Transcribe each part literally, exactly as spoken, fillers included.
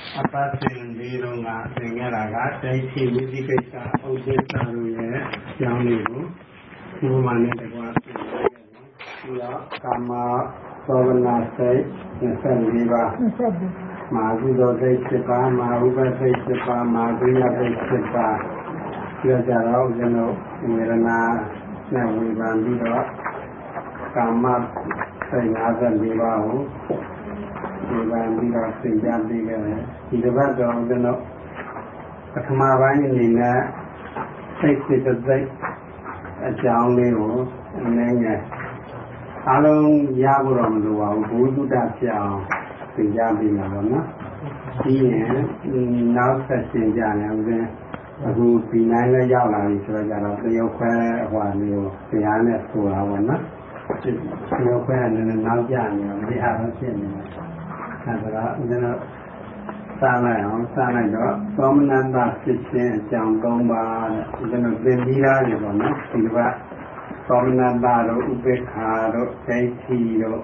အပတ်စဉ်ဒီတော့ငါသင်ခဲ့တာကဒိဋ္ဌိဝိသိကိစ္စဥဒိစ္စတို့ရဲ့အကြောင်းလေးကိုဘုရားနဲ့တကွာသင်ခဲ့တယ်။ပြီးတော့ကာမသောဝနာစိတ်နှစ်ဆယ်လေးပါးမာဟုသောစိတ်ဖြစ်ပါမာဟုဘစိတ်ဖြစ်ပါမာဒုယစိတ်ဖြစ်ပါပြောကြတော့ဦးဇင်းတို့ဝေဒနာနဲ့ဝေဖန်ပြီးတော့ကာမစိတ်၅၄ပါးကိုဒီကံပြီးတော့သင်ကြားပေးခဲ့တယ်ဒီတစ်ပတ်တော့ဦးဇင်းတို့ပထမပိုင်းအနေနဲ့စိတ်စိတ်စိတ်အကြောင်းလေးကိုအနည်းငယ်အားလုံးရဖို့တော့မလိုပါဘူးဘုဒ္ဓဖြစ်အောင်သင်ကြားပေးမှာပေါ့နော်ပြီးရင်နောက်ဆက်ရှင်ကြရင်ဦးဇင်းအခုဒီနိုင်လည်းရောက်လာပြီဆိုတော့ကြတော့တရုတ်ခွဲဟိုမျိုးတရားနဲ့ဆိုတာပေါ့နော်တရုတ်ခွဲကလည်းနောက်ကျနေတော့ဒီဟာတော့ဖြစ်နေတယ်အဲဒါကဦးဇင်းတို့စားလိုက်အောင်စားလိုက်တော့သောမနတဖြစ်ခြင်းအကြောင်း၃ပါးတဲ့ဦးဇင်းတို့သင်ပြီးသားနေပေါ့နော်ဒီကသောမနတတို့ဥပေက္ခာတို့ဒိဋ္ဌိတို့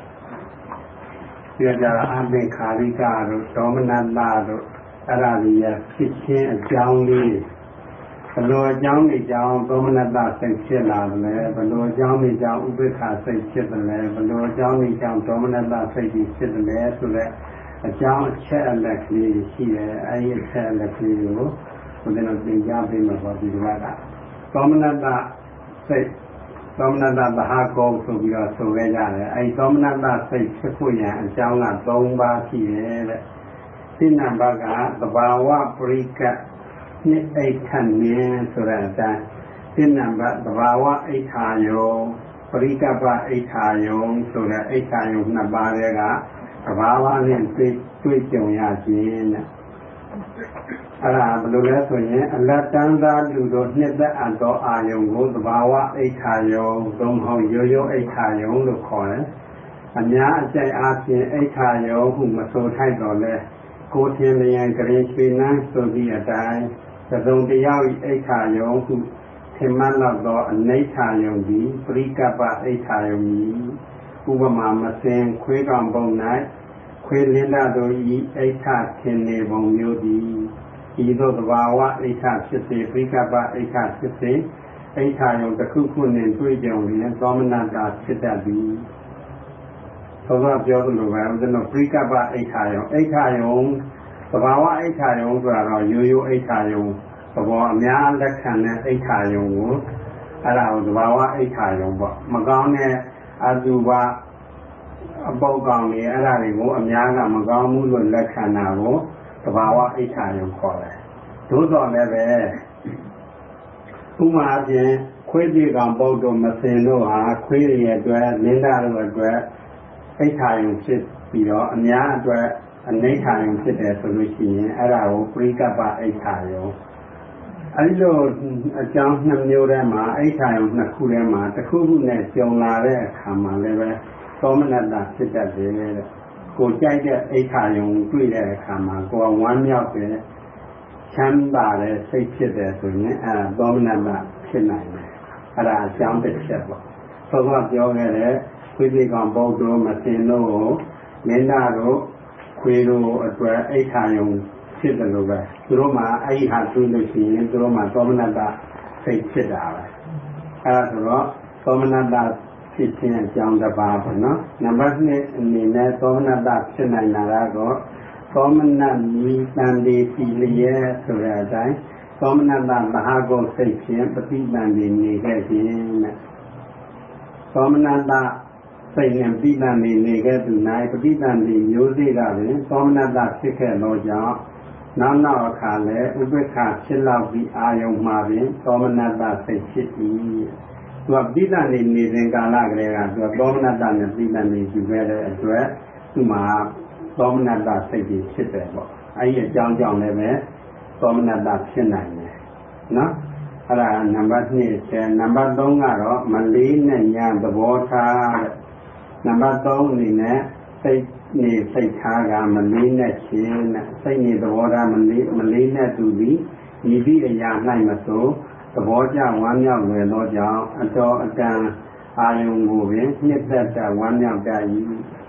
ပြောကြတာအဘိခာရိကတို့သောမနတတို့အဲ့ဒါကြီးရဖြစ်ခြင်းအကြောင်းလေးဘယ်လိုအကြောင်းတွေကြောင့်သောမနတစိတ်ဖြစ်လာတယ်လဲဘယ်လိုအကြောင်းတွေကြောင့်ဥပေက္ခစိတ်ဖြစ်တယ်လဲဘယ်လိုအကြောင်းတွေကြောင့်သောမနတစိတ်ကြီးဖြစ်တယ်လဲဆိုတဲ့အကြောင်းအချက်အလက်ကလေးရှိတယ်အဲဒီအချက်အလက်ကလေးကိုဘုရားသင်ကြားပေးမှာပေါ့ဒီကကသောမနတစိတ်သောမနတသဟာကောဆိုပြီးတော့ဆိုခဲ့ကြတယ်အဲဒီသောမနတစိတ်ဖြစ်ဖို့ရန်အကြောင်းက၃ပါးရှိတယ်တဲ့စိနံဘကသဘာဝပရိကနှစ်အိဋ္ဌနင်းဆိုတဲ့အတိုင်းစိနံဘသဘာဝအိဋ္ဌာယောပရိကပ္ပအိဋ္ဌာယောဆိုတဲ့အိဋ္ဌာယောနှစ်ပါးတွေကသဘာဝနဲ့တွေ့တွေ့ကြုံရခြင်းတဲ့အဲ့ဒါဘယ်လိုလဲဆိုရင်အလတ်တန်းသားလူတို့နှစ်သက်အပ်သောအာယုံကိုသဘာဝအိဋ္ဌာယောသုံးဟောရိုးရိုးအိဋ္ဌာယောလို့ခေါ်တယ်အများအကျိုက်အားဖြင့်အိဋ္ဌာယောဟုမဆိုထိုက်တော့လဲကိုထင်လျင်ကရင်ရွှေနှမ်းဆိုသည့်အတိုင်းသုံးတရားဤအိဋ္ဌာယောဟုထင်မှတ်တော့အနိဋ္ဌာယောသည်ပရိကပ္ပအိဋ္ဌာယောမည်ဥပမာမစင်ခွေးကောင်ပုံ၌ခွေးလင်းတတို့ဤအိဋ္ဌထင်နေပုံမျိုးသည်ဤသို့သဘာဝအိဋ္ဌဖြစ်စေပရိကပ္ပအိဋ္ဌဖြစ်စေအိဋ္ဌယောတစ်ခုခုနှင့်တွေ့ကြုံလျင်သောမနတဖြစ်တတ်သည်သောသောပြောသလိုပဲဦးဇင်းတို့ပရိကပ္ပအိဋ္ဌယောအိဋ္ဌယောသဘာဝအိဋ္ဌယောဆိုတာတော့ရိုးရိုးအိဋ္ဌယောသဘောအများလက်ခံတဲ့အိဋ္ဌယောကိုအဲ့ဒါကိုသဘာဝအိဋ္ဌယောပေါ့မကောင်းတဲ့အတုပအပုတ်ကောင်တွေအဲ့ဒါတွေကိုအများကမကောင်းဘူးလို့လက်ခံတာကိုသဘာဝအိဋ္ဌယောခေါ်တယ်သို့တော်လည်းပဲဥပမာအပြင်ခွေးပြေကောင်ပုတ်တို့မစင်တို့ဟာခွေးတွေအတွက်လင်းသားတို့အတွက်အိဋ္ဌယောဖြစ်ပြီးတော့အများအတွက်အနိဋ္ဌယောဖြစ်တယ်ဆိုလို့ရှိရင်အဲ့ဒါကိုပရိကပ္ပအိဋ္ဌယောအဲဒီလိုအကြောင်းနှစ်မျိုးထဲမှာအိဋ္ဌယောနှစ်ခုထဲမှာတစ်ခုခုနဲ့ကြုံလာတဲ့အခါမှာလည်းပဲသောမနတဖြစ်တတ်တယ်တဲ့ကိုကြိုက်တဲ့အိဋ္ဌယောတွေ့တဲ့အခါမှာကိုယ်ဝမ်းမြောက်တယ်ချမ်းသာတဲ့စိတ်ဖြစ်တယ်ဆိုရင်အဲဒါသောမနတဖြစ်နိုင်တယ်အဲဒါအကြောင်းတစ်ချက်ပေါ့သောကပြောခဲ့တဲ့ခွေးပြေကောင်ပုတ်တို့မစင်တို့ကိုမင်းသားတို့ခွေးတို့အတွက်အိဋ္ဌယောဖြစ်တယ်လို့ပဲသူတို့မှာအဲ့ဒီဟာတွေ့လို့ရှိရင်သူတို့မှာသောမနတစိတ်ဖြစ်တာပဲအဲဒါဆိုတော့သောမနတဖြစ်ခြင်းအကြောင်းတစ်ပါးပေါ့နော်နံပါတ်နှစ်အနေနဲ့သောမနတဖြစ်နိုင်တာကတော့သောမနမီတန်ဒီစီလျက်ဆိုတဲ့အတိုင်းသောမနတမဟာဂုဏ်စိတ်ဖြင့်ပฏิတန်ဒီနေခဲ့ခြင်းတဲ့သောမနတစိတ်နဲ့ပฏิတန်ဒီနေခဲ့သူ၌ပฏิတန်ဒီမျိုးစေ့ကပင်သောမနတဖြစ်ခဲ့သောကြောင့်နောက်နောက်အခါလည်းဥပေက္ခဖြစ်လောက်ပြီးအာယုံမှာပင်သောမနတစိတ်ဖြစ်၏သူကပฏิတန်ဒီနေစဉ်ကာလကလေးကသူကသောမနတနဲ့ပฏิတန်ဒီယူခဲ့တဲ့အတွက်သူ့မှာသောမနတစိတ်ကြီးဖြစ်တယ်ပေါ့အဲဒီအကြောင်းကြောင့်လည်းပဲသောမနတဖြစ်နိုင်တယ်နော်အဲ့ဒါနံပါတ်နှစ်ကျနံပါတ်သုံးကတော့မလေးနဲ့ညာသဘောထားတဲ့နံပါတ်သုံးအနေနဲ့စိတ်နေစိတ်ထားကမလေးနဲ့ခြင်းနဲ့စိတ်နေသဘောထားမလေးမလေးနဲ့သူသည်ဤသည့်အရာ၌မဆိုသဘောကျဝမ်းမြောက်လွယ်သောကြောင့်အတော်အတန်အာယုံကိုပင်နှစ်သက်တဝမ်းမြောက်တတ်၏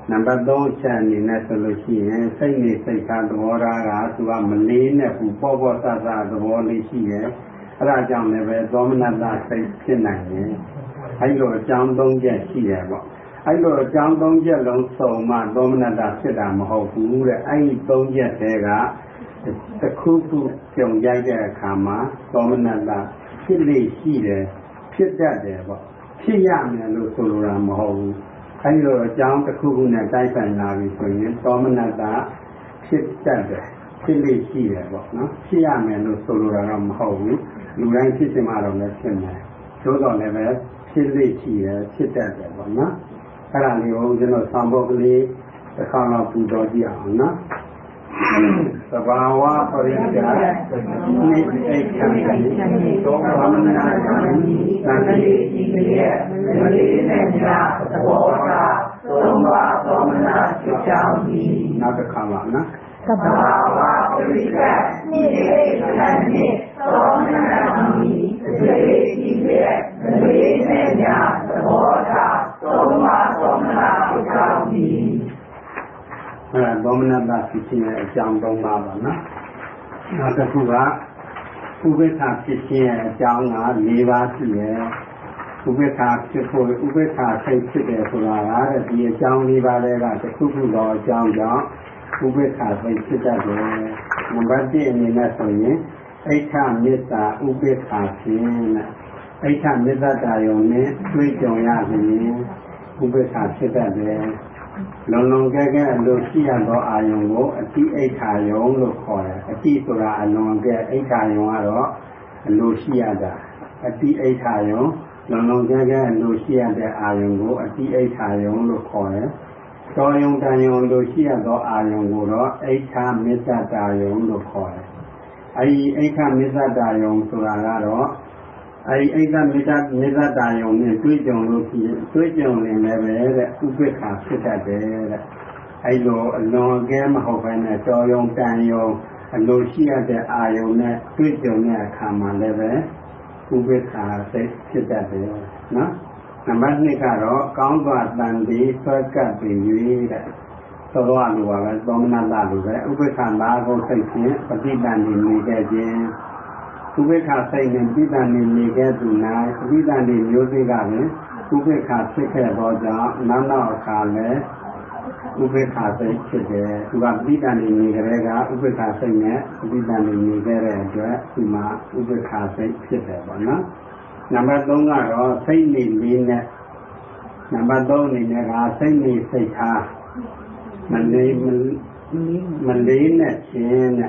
နံပါတ်သုံးချက်အနေနဲ့ဆိုလို့ရှိရင်စိတ်နေစိတ်ထားသဘောထားကသူကမလေးနဲ့ဘူးပေါ့ပေါ့ဆဆသဘောလေးရှိတယ်အဲ့ဒါကြောင့်လည်းပဲသောမနတစိတ်ဖြစ်နိုင်တယ်အဲ့လိုအကြောင်းသုံးချက်ရှိတယ်ပေါ့အဲ့လိုအကြောင်းသုံးချက်လုံးစုံမှသောမနတဖြစ်တာမဟုတ်ဘူးတဲ့အဲ့ဒီသုံးချက်တည်းကတစ်ခုခုကြုံကြိုက်တဲ့အခါမှာသောမနတဖြစ်လေရှိတယ်ဖြစ်တတ်တယ်ပေါ့ဖြစ်ရမယ်လို့ဆိုလိုတာမဟုတ်ဘူးအဲ့လိုအကြောင်းတစ်ခုခုနဲ့တိုက်ဆိုင်လာပြီဆိုရင်သောမနတဖြစ်တတ်တယ်ဖြစ်လေရှိတယ်ပေါ့နော်ဖြစ်ရမယ်လို့ဆိုလိုတာတော့မဟုတ်ဘူးလူတိုင်းဖြစ်ချင်မှတော့လည်းဖြစ်မယ်သို့တော်လည်းပဲဖြစ်လေရှိတယ်ဖြစ်တတ်တယ်ပေါ့နော်အဲ့ဒါလေးကိုကျွန်တော်ဆောင်ဖို့ကလေးတစ်ခါတော့ပူတော်ကြည့်အောင်နော်သဘာဝပရိစ္ဆာနိအိဋ္ဌံသောမနတသံဃိတိရဲ့မလေးနဲ့ညသဘောထားသုံးပါးသောမနဖြစ်ကြောင်းဒီနောက်တစ်ခါပါနော်သဘာဝပရိစ္ဆာနိအိဋ္ဌံသောမနတသံဃိတိရဲ့မလေးနဲ့ညသဘောထားသုံးပါးသောမနဖြစ်ကြောင်းဒီအဲသောမနတဖြစ်ခြင်းရဲ့အကြောင်းသုံးပါးပါနော်နောက်တစ်ခုကဥပိ္ပခာဖြစ်ခြင်းရဲ့အကြောင်းက၄ပါးရှိတယ်ဥပိ္ပခာဖြစ်ဖို့ဥပိ္ပခာစိတ်ဖြစ်တယ်ဆိုတာကဒီအကြောင်း၄ပါးတွေကတစ်ခုခုသောအကြောင်းကြောင့်ဥပိ္ပခာစိတ်ဖြစ်တတ်တယ်နံပါတ်၁အနေနဲ့ဆိုရင်အိဋ္ဌမေတ္တာဥပိ္ပခာခြင်းနဲ့အိဋ္ဌမေတ္တာယုံနဲ့တွေ့ကြုံရခြင်းဥပိ္ပခာဖြစ်တတ်တယ်လုံလုံကဲကဲအလိုရှိရသောအာယုံကိုအတိအိဋ္ဌာယုံလို့ခေါ်တယ်အတိဆိုတာအလွန်ကဲအိဋ္ဌာယုံကတော့အလိုရှိရတာအတိအိဋ္ဌာယုံလုံလုံကဲကဲအလိုရှိရတဲ့အာယုံကိုအတိအိဋ္ဌာယုံလို့ခေါ်တယ်တော်ယုံတန်ယုံလိုရှိရသောအာယုံကိုတော့အိဋ္ဌမေတ္တာယုံလို့ခေါ်တယ်အဲဒီအိဋ္ဌမေတ္တာယုံဆိုတာကတော့အဲဒီအိဋ္ဌမေတ္တာမေတ္တာယုံနဲ့တွေ့ကြုံလို့ရှိရင်တွေ့ကြုံရင်လည်းပဲတဲ့ဥပိ္ပခာဖြစ်တတ်တယ်တဲ့အဲလိုအလွန်အကဲမဟုတ်ဘဲနဲ့တော်ယုံတန်ယုံအလိုရှိရတဲ့အာယုံနဲ့တွေ့ကြုံတဲ့အခါမှာလည်းပဲဥပိ္ပခာစိတ်ဖြစ်တတ်တယ်နော်နံပါတ်၂ကတော့ကောင်းစွာတန်ပြီးဆွဲကပ်ပြီး၍တဲ့သောတော်လိုပါပဲသောမနတလိုပဲဥပိ္ပခာလာကိုစိတ်ဖြင့်ပฏิတန်နေနေခဲ့ခြင်းဥပိ္ပခာစိတ်နဲ့ပฏิတန်နေနေခဲ့သူ၌ပฏิတန်နေမျိုးစိတ်ကလည်းဥပိ္ပခာဖြစ်ခဲ့သောကြောင့်နောက်နောက်အခါလည်းဥပိ္ပခာစိတ်ဖြစ်တယ်သူကပฏิတန်နေနေကြတဲ့ကဥပိ္ပခာစိတ်နဲ့ပฏิတန်နေနေခဲ့တဲ့အတွက်ဒီမှာဥပိ္ပခာစိတ်ဖြစ်တယ်ပေါ့နော်နံပါတ်၃ကတော့စိတ်နေလေးနဲ့နံပါတ်၃အနေနဲ့ကစိတ်နေစိတ်ထားမလေးမလေးနဲ့ခြင်းနဲ့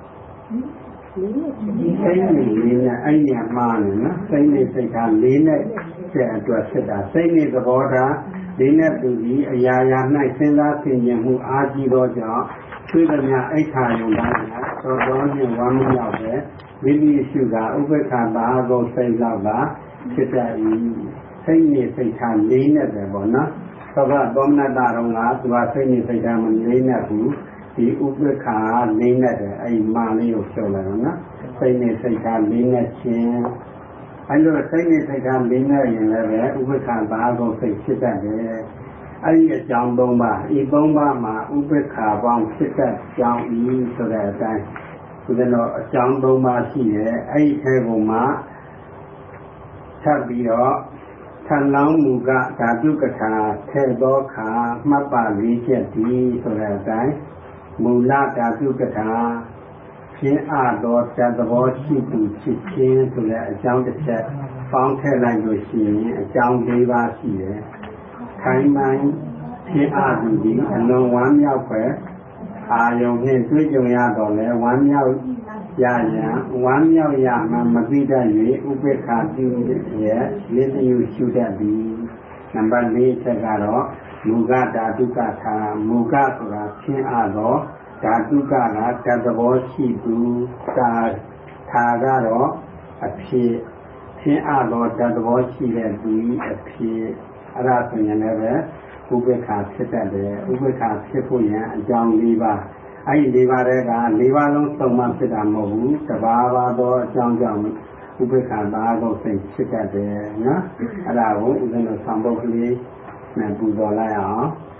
စိတ်နေလေးနဲ့အဲ့ဒီမှားနေနော်စိတ်နေစိတ်ထားလေးနဲ့တဲ့အတွက်ဖြစ်တာစိတ်နေသဘောထားလေးနဲ့သူဒီအရာရာ၌စဉ်းစားဆင်ခြင်မှုအားကြီးသောကြောင့်သိသမျှအိဋ္ဌာယုံတိုင်းကသောတော်နှင့်ဝမ်းမြောက်ပဲမိမိရှိကဥပ္ပခာတာကိုစိတ်လောက်ကဖြစ်တတ်၏စိတ်နေစိတ်ထားလေးနဲ့ပဲပေါ့နော်သောကသောမနတတော်ကသူကစိတ်နေစိတ်ထားမလေးနဲ့ဘူးဒီဥပ္ပခာလေးနဲ့တယ်အဲ့ဒီမာလေးကိုပြောလိုက်တော့နော်စိတ်နေစိတ်ထားလေးနဲ့ခြင်းအဲ့လိုစိတ်နေစိတ်ထားလေးနဲ့ရင်လည်းပဲဥပ္ပခာတာကိုစိတ်ဖြစ်တတ်တယ်အဲ့ဒီအကြောင်း၃ပါးဤ၃ပါးမှာဥပ္ပခာပေါင်းဖြစ်တတ်ကြောင်းဤဆိုတဲ့အတိုင်းဒီတော့အကြောင်း၃ပါးရှိတယ်အဲ့ဒီထဲကိုမှထပ်ပြီးတော့ထံလောင်းမူကဓာတုကထာထဲသောခါမှတ်ပါလေးချက်ဒီဆိုတဲ့အတိုင်းမူလဓာတုကထာဖြင်းအသောတသဘောရှိသူဖြစ်ခြင်းဆိုတဲ့အကြောင်းတစ်ချက်ပေါင်းထည့်လိုက်လို့ရှိရင်အကြောင်း၄ပါးရှိတယ်ခိုင်မိုင်းဖြင်းအသူဒီအလွန်ဝမ်းမြောက်ပဲအာယုံနဲ့တွေ့ကြုံရတော့လဲဝမ်းမြောက်ရရန်ဝမ်းမြောက်ရမှမသိတတ်၍ဥပ္ပခာပြုရဲ့လေးလျူရှုတတ်သည်နံပါတ်၄ချက်ကတော့မူကဓာတုကထာမူကဆိုတာဖြင်းအသောဓာတုကကတသဘောရှိသူသာထာကတော့အဖြစ်ဖြင်းအသောတသဘောရှိတဲ့သူအဖြစ်အဲ့ဒါဆိုရင်လည်းပဲဥပ္ပခာဖြစ်တတ်တယ်ဥပ္ပခာဖြစ်ဖို့ရန်အကြောင်း၄ပါးအဲ့ဒီ၄ပါးတွေက၄ပါးလုံးစုံမှဖြစ်တာမဟုတ်ဘူးတပါးပါးသောအကြောင်းကြောင့်ဥပ္ပခာသာကိုစိတ်ဖြစ်တတ်တယ်နော်အဲ့ဒါကိုဦးဇင်းတို့ဆောင်ပုဒ်ကလေးနဲ့ပူဇော်လိုက်အောင်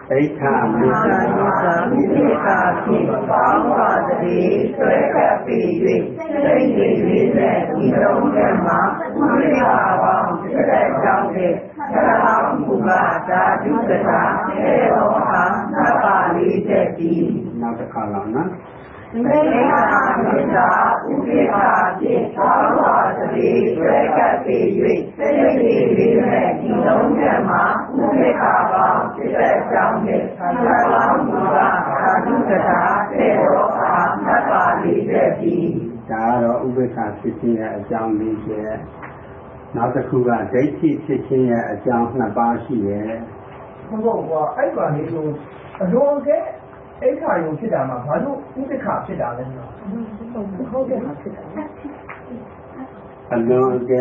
အိဋ္ဌမိစ္ဆာမိစ္ဆာဖြင့်ပေါင်းပါသည်ဆွဲကပ်ပြီး၍စိတ်ကြည်လေးနဲ့ဒီလုံးထဲမှာဝိရိယပေါင်းတစ်သက်ကြောင့်ဖြင့်သရဟောမူပါဓာတုတ္တာသေရောဟာနတ်ပါလေးတဲ့ဒီနောက်တစ်ခါလောက်နော်မိစ္ဆာမိစ္ဆာဥပိ္ပာဖြင့်ပေါင်းပါသည်ဆွဲကပ်ပြီး၍စိတ်ကြည်လေးနဲ့ဒီလုံးထဲမှာဝိရိယပေါင်းတစ်သက်ကြောင့်ဖြင့်သရဟောမူပါဓာတုတ္တာသေရောဟာနတ်ပါလေးတဲ့ဒီဒါကတော့ဥပိ္ပခဖြစ်ခြင်းရဲ့အကြောင်းလေးကျနောက်တစ်ခုကဒိဋ္ဌိဖြစ်ခြင်းရဲ့အကြောင်းနှစ်ပါးရှိတယ်ဟုတ်ပါဘူးအဲ့ပါလေးကိုအလုံးကဲအိဋ္ဌာယုံဖြစ်တာမှာဘာလို့ဥပိ္ပခဖြစ်တာလဲဟုတ်ကဲ့ဖြစ်တာအလုံးကဲ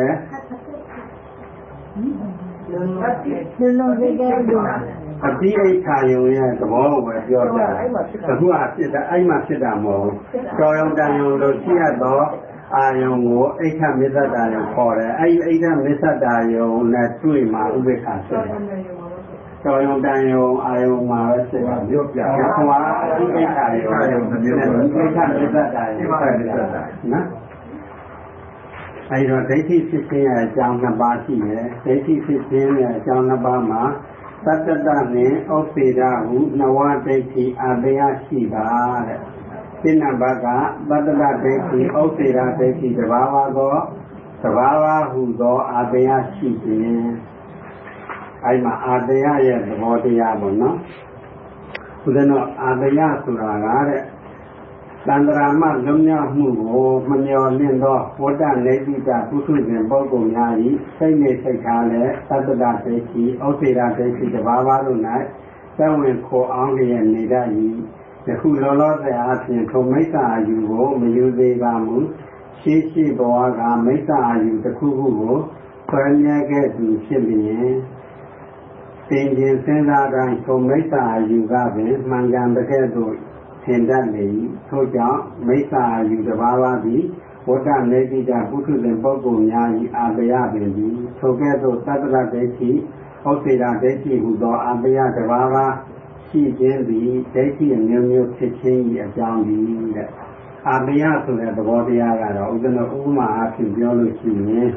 လုံးလုံးကဲလို့အတိအိဋ္ဌာယုံရဲ့သဘောကိုပဲပြောတာအခုအဖြစ်တာအဲ့မှာဖြစ်တာမဟုတ်ဘူးကြောယုံတန်ယုံလို့ရှိရတော့အာယုံကိုအိဋ္ဌမစ္ဆတာယုံခေါ်တယ်အဲ့ဒီအိဋ္ဌမစ္ဆတာယုံနဲ့တွေ့မှာဥပိ္ပခဖြစ်တယ်ကြောယုံတန်ယုံအာယုံမှာပဲဖြစ်တာမြို့ပြဟိုကအတိအိဋ္ဌာယုံနဲ့အိဋ္ဌမစ္ဆတာယုံဆက်တယ်နော်အဲ့တော့ဒိဋ္ဌိဖြစ်ခြင်းရဲ့အကြောင်းနှစ်ပါးရှိတယ်ဒိဋ္ဌိဖြစ်ခြင်းရဲ့အကြောင်းနှစ်ပါးမှာသတ္တတနဲ့ဩစေရဟုနဝဒိဋ္ဌိအာတယရှိပါတဲ့စိဏဘကသတ္တတဒိဋ္ဌိဩစေရဒိဋ္ဌိတဘာဝသောတဘာဝဟုသောအာတယရှိခြင်းအဲ့မှာအာတယရဲ့သဘောတရားပေါ့နော်ဦးဇင်းတို့အာတယဆိုတာကတဲ့တန္တရာမလွန်မြောက်မှုကိုမမျှော်လင့်သောဝတ္တနေတိတပုထုဇဉ်ပုဂ္ဂိုလ်များ၏စိတ်နှင့်စိတ်ထားและသတ္တတဒိဋ္ဌိဩစေရဒိဋ္ဌိတဘာဝတို့၌သက်ဝင်ခေါ်အောင်လျက်နေတတ်၏ယခုလောလောဆယ်အပြင်ထိုမိစ္ဆာအယူကိုမယူသေးပါမူရှေးရှေးဘဝကမိစ္ဆာအယူတစ်ခုခုကိုဆွဲမြဲခဲ့သူဖြစ်လျင်သင်ခြင်းစဉ်းစားတိုင်းထိုမိစ္ဆာအယူကပင်မှန်ကန်တဲ့ကဲ့သို့ထင်တတ်လေ၏ထို့ကြောင့်မိစ္ဆာအယူတဘာဝသည်ဝတ္တနေတိတပုထုဇဉ်ပုဂ္ဂိုလ်များ၏အာတယပင်သည်ထိုကဲ့သို့သတ္တရဒိဋ္ဌိဩစေရဒိဋ္ဌိဟူသောအာတယတဘာဝရှိခြင်းသည်ဒိဋ္ဌိအမျိုးမျိုးဖြစ်ခြင်း၏အကြောင်းသည်တဲ့အာတယဆိုတဲ့သဘောတရားကတော့ဥဒ္ဒနဥပမာအဖြစ်ပြောလို့ရှိရင်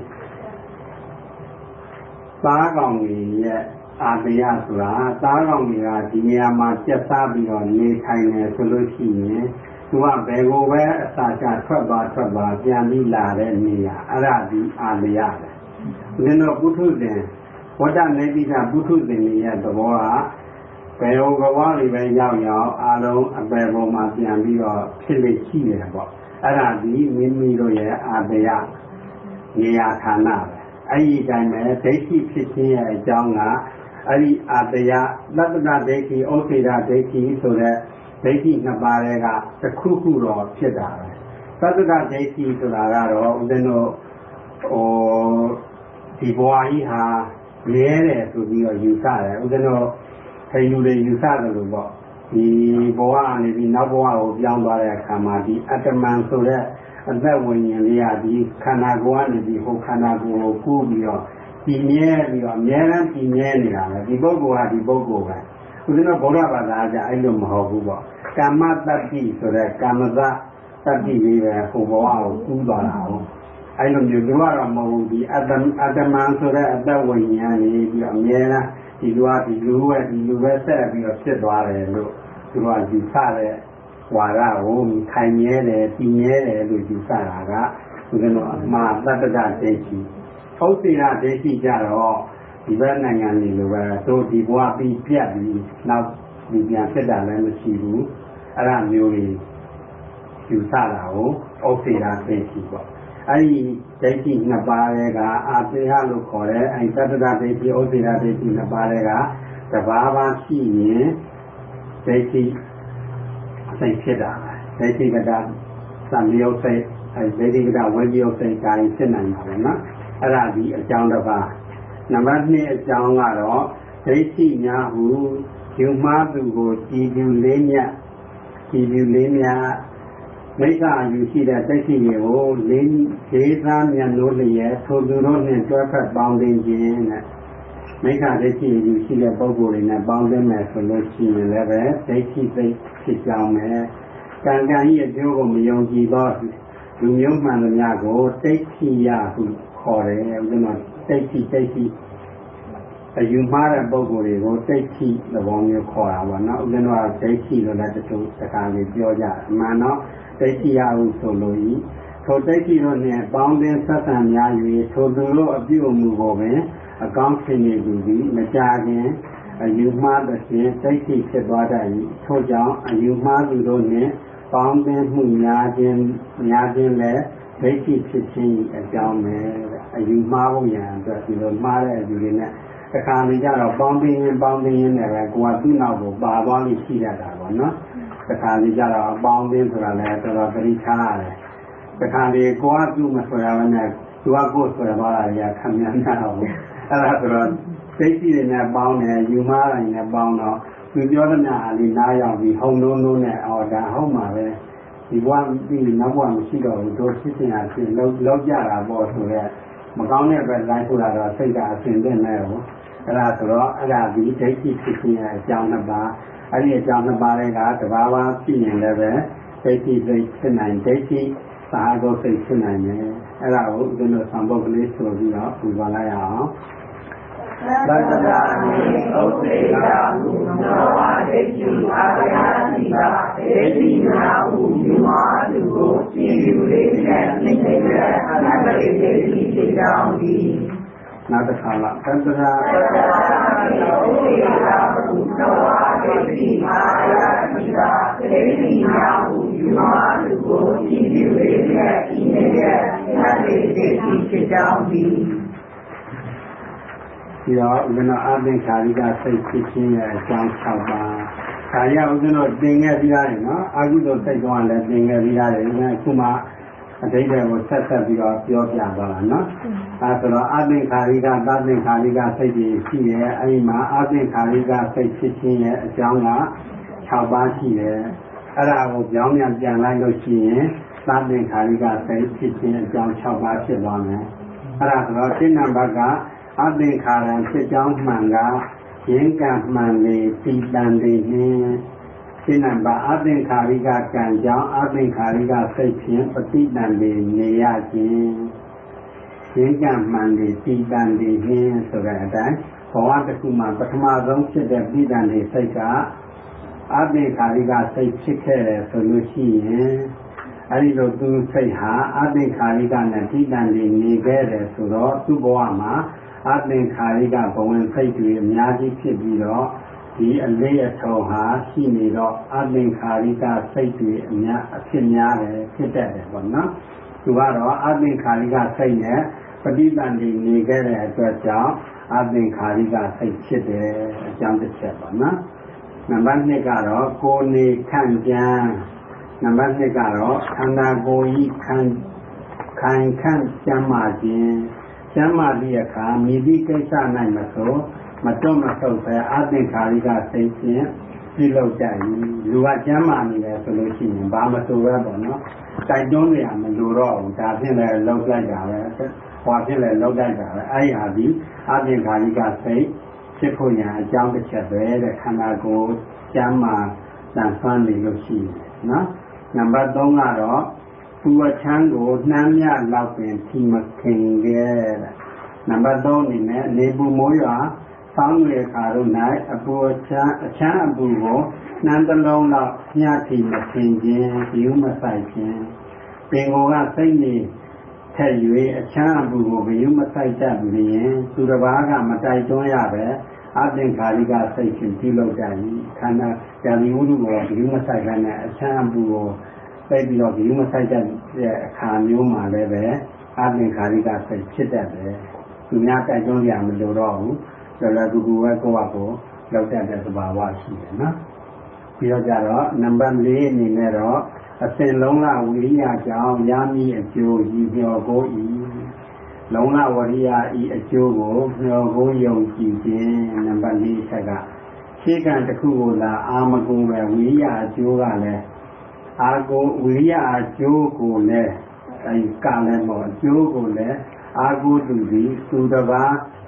သားကောင်ကြီးရဲ့အာတယဆိုတာသားကောင်ကြီးကဒီနေရာမှာကျက်စားပြီးတော့နေထိုင်နေဆိုလို့ရှိရင်သူကဘယ်ကိုပဲအစာချထွက်သွားထွက်သွားပြန်ပြီးလာတဲ့နေရာအဲ့ဒါဒီအာတယပဲဦးဇင်းတို့ပုထုဇဉ်ဝတ္တနေတိကပုထုဇဉ်ရဲ့သဘောကဘယ်ဟိုဘဝတွေပဲရောက်ရောက်အားလုံးအပယ်ပေါ်မှာပြန်ပြီးတော့ဖြစ်လိမ့်ရှိတယ်ပေါ့အဲ့ဒါဒီမိမိတို့ရဲ့အာတယနေရာဌာနပဲအဲ့ဒီတိုင်းပဲဒိဋ္ဌိဖြစ်ခြင်းရဲ့အကြောင်းကအဲ့ဒီအာတယသတ္တတဒိဋ္ဌိဩစေရဒိဋ္ဌိဆိုတဲ့ဒိဋ္ဌိနှစ်ပါးတွေကတစ်ခုခုတော့ဖြစ်တာပဲသတ္တတဒိဋ္ဌိဆိုတာကတော့ဦးဇင်းတို့ဟိုဒီဘဝကြီးဟာမြဲတယ်ဆိုပြီးတော့ယူဆတယ်ဦးဇင်းတို့ထိန်လူတွေယူဆတယ်လို့ပေါ့ဒီဘဝကနေပြီးနောက်ဘဝကိုပြောင်းသွားတဲ့အခါမှာဒီအတ္တမန်ဆိုတဲ့အသက်ဝိညာဉ်လေးကဒီခန္ဓာကိုယ်ကနေပြီးဟိုခန္ဓာကိုယ်ကိုကူးပြီးတော့ဒီမြဲပြီးတော့အများအားဖြင့်မြဲနေတာပဲဒီပုဂ္ဂိုလ်ကဒီပုဂ္ဂိုလ်ပဲဦးဇင်းတို့ဗုဒ္ဓဘာသာကအဲ့လိုမဟုတ်ဘူးပေါ့ကာမတတ္တိဆိုတဲ့ကာမဇတတ္တိလေးပဲဟိုဘဝကိုကူးသွားတာဟုတ်အဲ့လိုမျိုးသူကတော့မဟုတ်ဘူးဒီအတ္တအတ္တမန်ဆိုတဲ့အတ္တဝိညာဉ်နေပြီးတော့အများအားဒီလူကဒီလူပဲဒီလူပဲဆက်ပြီးတော့ဖြစ်သွားတယ်လို့သူကယူဆတဲ့ဝါဒကိုခိုင်မြဲတယ်တည်မြဲတယ်လို့ယူဆတာကဦးဇင်းတို့အမှားတတ္တဒိဋ္ဌိဩစေရဒိဋ္ဌိကြတော့ဒီဘက်နိုင်ငံတွေလိုပဲတို့ဒီဘဝပြီးပြတ်ပြီးနောက်ဒီပြန်ဖြစ်တာလည်းမရှိဘူးအဲ့ဒါမျိုးကြီးယူဆတာကိုဩစေရဒိဋ္ဌိပေါ့အဲ့ဒီဒိဋ္ဌိနှစ်ပါးတွေကအာသေဟလို့ခေါ်တဲ့အဲ့သတ္တဒိဋ္ဌိဩစေရဒိဋ္ဌိနှစ်ပါးတွေကတဘာဝရှိရင်ဒိဋ္ဌိစိတ်ဖြစ်တာဒိဋ္ဌိကတသံယုတ်စိတ်အဲ့ဒိဋ္ဌိကတဝိပယုတ်စိတ်ဒါရင်ဖြစ်နိုင်ပါပဲနော်အဲ့ဒါဒီအကြောင်းတစ်ပါးနံပါတ်နှစ်အကြောင်းကတော့ဒိဋ္ဌိများဟုယူမှားသူကိုကြည်ပြူလေးမြတ်ကြည်ပြူလေးမြတ်မိစ္ဆာအယူရှိတဲ့ဒိဋ္ဌိတွေကိုလေးလေးစားမြတ်လို့လျက်ထိုသူတို့နှင့်တွဲဖက်ပေါင်းသိခြင်းတဲ့မိခဒိဋ္ဌိယူရှိတဲ့ပုဂ္ဂိုလ်တွေနဲ့ပေါင်းသင်းမယ်ဆိုလို့ရှိရင်လည်းပဲဒိဋ္ဌိစိတ်ဖြစ်ကြောင်းပဲကံကံကြီးအကျိုးကိုမယုံကြည်တော့လူမျိုးမှန်သမျှကိုဒိဋ္ဌိယဟုခေါ်တယ်ဥစ္စာဒိဋ္ဌိဒိဋ္ဌိအယူမှားတဲ့ပုဂ္ဂိုလ်တွေကိုဒိဋ္ဌိသဘောမျိုးခေါ်တာပါနော်ဥစ္စာတော့ဒိဋ္ဌိလို့လည်းတချို့တခါလေးပြောကြတယ်အမှန်တော့ဒိဋ္ဌိယဟုဆိုလို့ဤထိုဒိဋ္ဌိတို့နှင့်ပေါင်းသင်းဆက်ဆံများ၍ထိုသူတို့အပြုအမူကိုပင်အကောင်းဖြစ်နေသူသည်မကြခင်အယူမှားသဖြင့်ဒိဋ္ဌိဖြစ်သွားတတ်၏ထို့ကြောင့်အယူမှားသူတို့နှင့်ပေါင်းသင်းမှုများခြင်းများခြင်းလည်းဒိဋ္ဌိဖြစ်ခြင်းအကြောင်းပဲအယူမှားဖို့ရန်အတွက်ဒီလိုမှားတဲ့အယူတွေနဲ့တခါလေကြတော့ပေါင်းသင်းရင်ပေါင်းသင်းရင်လည်းပဲကိုယ်ကသူ့နောက်ကိုပါသွားလို့ရှိရတာပေါ့နော်တခါလေကြတော့ပေါင်းသင်းဆိုတာလည်းတော်တော်သတိထားရတယ်တခါလေကိုယ်ကသူ့မဆိုရဘဲနဲ့သူကကိုယ်ဆိုရပါလားညာခံမြန်တာဘူးအဲ့ဒါဆိုတော့ဒိဋ္ဌိတွေနဲ့ပေါင်းတယ်ယူမှားတိုင်းနဲ့ပေါင်းတော့သူပြောတဲ့ညာအလေးနားရောက်ပြီးဟုံလုံးလုံးနဲ့အော်ဒါဟုတ်မှာပဲဒီဘဝပြီးနောက်ဘဝမရှိတော့ဘူးတို့ဖြစ်စင်အဖြစ်လောက်လောက်ကြတာပေါ့ဆိုတော့မကောင်းတဲ့ဘက်လိုက်ဆိုတာတော့စိတ်ကအစဉ်သင့်နေဘူးအဲ့ဒါဆိုတော့အဲ့ဒါဒီဒိဋ္ဌိဖြစ်ခြင်းရဲ့အကြောင်းနှစ်ပါးအဲ့ဒီအကြောင်းနှစ်ပါးတွေကတဘာဝဖြစ်ရင်လည်းပဲဒိဋ္ဌိစိတ်ဖြစ်နိုင်ဒိဋ္ဌိသာဂုစိတ်ဖြစ်နိုင်တယ်အဲ့ဒါကိုဦးဇင်းတို့သံပုတ်ကလေးဆိုပြီးတော့ပူဇော်လိုက်အောင်သတ္တရာနိဥပ္ပေတာဟုနောဝဒိဋ္ဌိအာရယတိကဒိဋ္ဌိနာဟုယူမာသူကိုကြည်ယူလေးနဲ့နိစ္စတဲ့အနတ္တိဒိဋ္ဌိဖြစ်ကြောင်းဒီနောက်တစ်ခါလာသတ္တရာသတ္တရာနိဥပ္ပေတာဟုနောဝဒိဋ္ဌိအာရယတိကဒိဋ္ဌိနာဟုယူမာသူကိုကြည်ယူလေးနဲ့ဤတဲ့အနတ္တိဒိဋ္ဌိဖြစ်ကြောင်းဒီဒီတော့ဦးဇင်းတို့အသင်္ခါရိကစိတ်ဖြစ်ခြင်းရဲ့အကြောင်း၆ပါး။ဒါရဦးဇင်းတို့သင်ခဲ့ပြီးသားတယ်နော်။အာဟုသောစိတ်ကောလည်းသင်ခဲ့ပြီးသားတယ်။အခုမှအတိတ်ကိုဆက်ဆက်ပြီးတော့ပြောပြသွားတာနော်။အဲဆိုတော့အသင်္ခါရိကသသင်္ခါရိကစိတ်တွေရှိတယ်။အဲဒီမှာအသင်္ခါရိကစိတ်ဖြစ်ခြင်းရဲ့အကြောင်းက၆ပါးရှိတယ်။အဲ့ဒါကိုကြောင်းပြန်ပြန်လိုက်လို့ရှိရင်သသင်္ခါရိကစိတ်ဖြစ်ခြင်းအကြောင်း၆ပါးဖြစ်သွားမယ်။အဲ့ဒါဆိုတော့ရှင်းနံပါတ်ကအသင်္ခါရဖြစ်ကြောင်းမှန်ကရင်းကံမှန်လေတိတန်လေနှင့်ရှင်းနံပါတ်အသင်္ခါရိကကံကြောင့်အသင်္ခါရိကစိတ်ဖြင့်ပฏิတန်လေနေရခြင်းရင်းကံမှန်လေတိတန်လေနှင့်ဆိုတဲ့အတိုင်းဘဝတစ်ခုမှာပထမဆုံးဖြစ်တဲ့ပฏิတန်လေစိတ်ကအသင်္ခါရိကစိတ်ဖြစ်ခဲ့တယ်ဆိုလို့ရှိရင်အဲဒီလိုသူစိတ်ဟာအသင်္ခါရိကနဲ့ပฏิတန်လေနေခဲ့တယ်ဆိုတော့သူ့ဘဝမှာအသင်္ခါရိကဘဝင်စိတ်တွေအများကြီးဖြစ်ပြီးတော့ဒီအလေးအထုံဟာရှိနေတော့အသင်္ခါရိကစိတ်တွေအများအဖြစ်များတယ်ဖြစ်တတ်တယ်ပေါ့နော်သူကတော့အသင်္ခါရိကစိတ်နဲ့ပฏิတန်တွေနေခဲ့တဲ့အတွက်ကြောင့်အသင်္ခါရိကစိတ်ဖြစ်တယ်အကြောင်းတစ်ချက်ပေါ့နော်နံပါတ်နှစ်ကတော့ကိုယ်နေခန့်ကြံနံပါတ်နှစ်ကတော့ခန္ဓာကိုယ်ဤခံခံခန့်ကြံမာခြင်းကျမ်းမာသည့်အခါမြည်သည့်ကိစ္စ၌မဆိုမတွန့်မဆုတ်ပဲအသင်္ခါရိကစိတ်ဖြင့်ပြုလုပ်ကြ၏လူကကျမ်းမာနေတယ်ဆိုလို့ရှိရင်ဘာမဆိုပဲပေါ့နော်တိုက်တွန်းနေရမလို့တော့ဘူးဒါဖြင့်လည်းလောက်လိုက်တာပဲဟောဖြင့်လည်းလောက်လိုက်တာပဲအဲ့ဒီဟာဒီအသင်္ခါရိကစိတ်ဖြစ်ဖို့ရန်အကြောင်းတစ်ချက်ပဲတဲ့ခန္ဓာကိုယ်ကျမ်းမာတန်ဆွမ်းနေလို့ရှိရင်နော်နံပါတ်သုံးကတော့သူအချမ်းကိုနှမ်းမြလောက်ပင်ထီမခင်ခဲ့တဲ့နံပါတ်သုံးအနေနဲ့နေပူမိုးရွာဆောင်းရွယ်ခါတို့၌အပူအချမ်းအချမ်းအပူကိုနှမ်းတစ်လုံးလောက်ညှထီမခင်ခြင်းဒီဥမဆိုင်ခြင်းပင်ကိုကစိတ်နေထက်၍အချမ်းအပူကိုဘယုမဆိုင်တတ်လျင်သူတစ်ပါးကမတိုက်တွန်းရပဲအသင်္ခါရိကစိတ်ဖြင့်ပြုလုပ်ကြ၏ခန္ဓာဇာတိဝုဒ္ဓကိုဘယုမဆိုင်တဲ့နဲ့အချမ်းအပူကိုသိပြီးတော့ဒီမဆိုင်တဲ့အခါမျိုးမှာလည်းပဲအသင်္ခါရိကစိတ်ဖြစ်တတ်တယ်သူများတိုက်တွန်းကြမလို့တော့ဘူးတော်တော်ကူကူပဲကိုယ့်အကိုလောက်တတ်တဲ့သဘာဝရှိတယ်နော်ပြီးတော့ကြတော့နံပါတ်လေးအနေနဲ့တော့အစဉ်လုံးလဝိရိယကြောင့်ရမည်အကျိုးရည်မျှော်ကိုဤလုံးလဝရိယဤအကျိုးကိုမျှော်ကိုယုံကြည်ခြင်းနံပါတ်လေးချက်ကရှေးကံတစ်ခုကိုလာအာမကုပဲဝိရိယအကျိုးကလည်းအာကိုဝိရိယအကျိုးကိုလည်းအဲကလည်းမဟုတ်အကျိုးကိုလည်းအာကိုသူသည်သူတစ်ပါး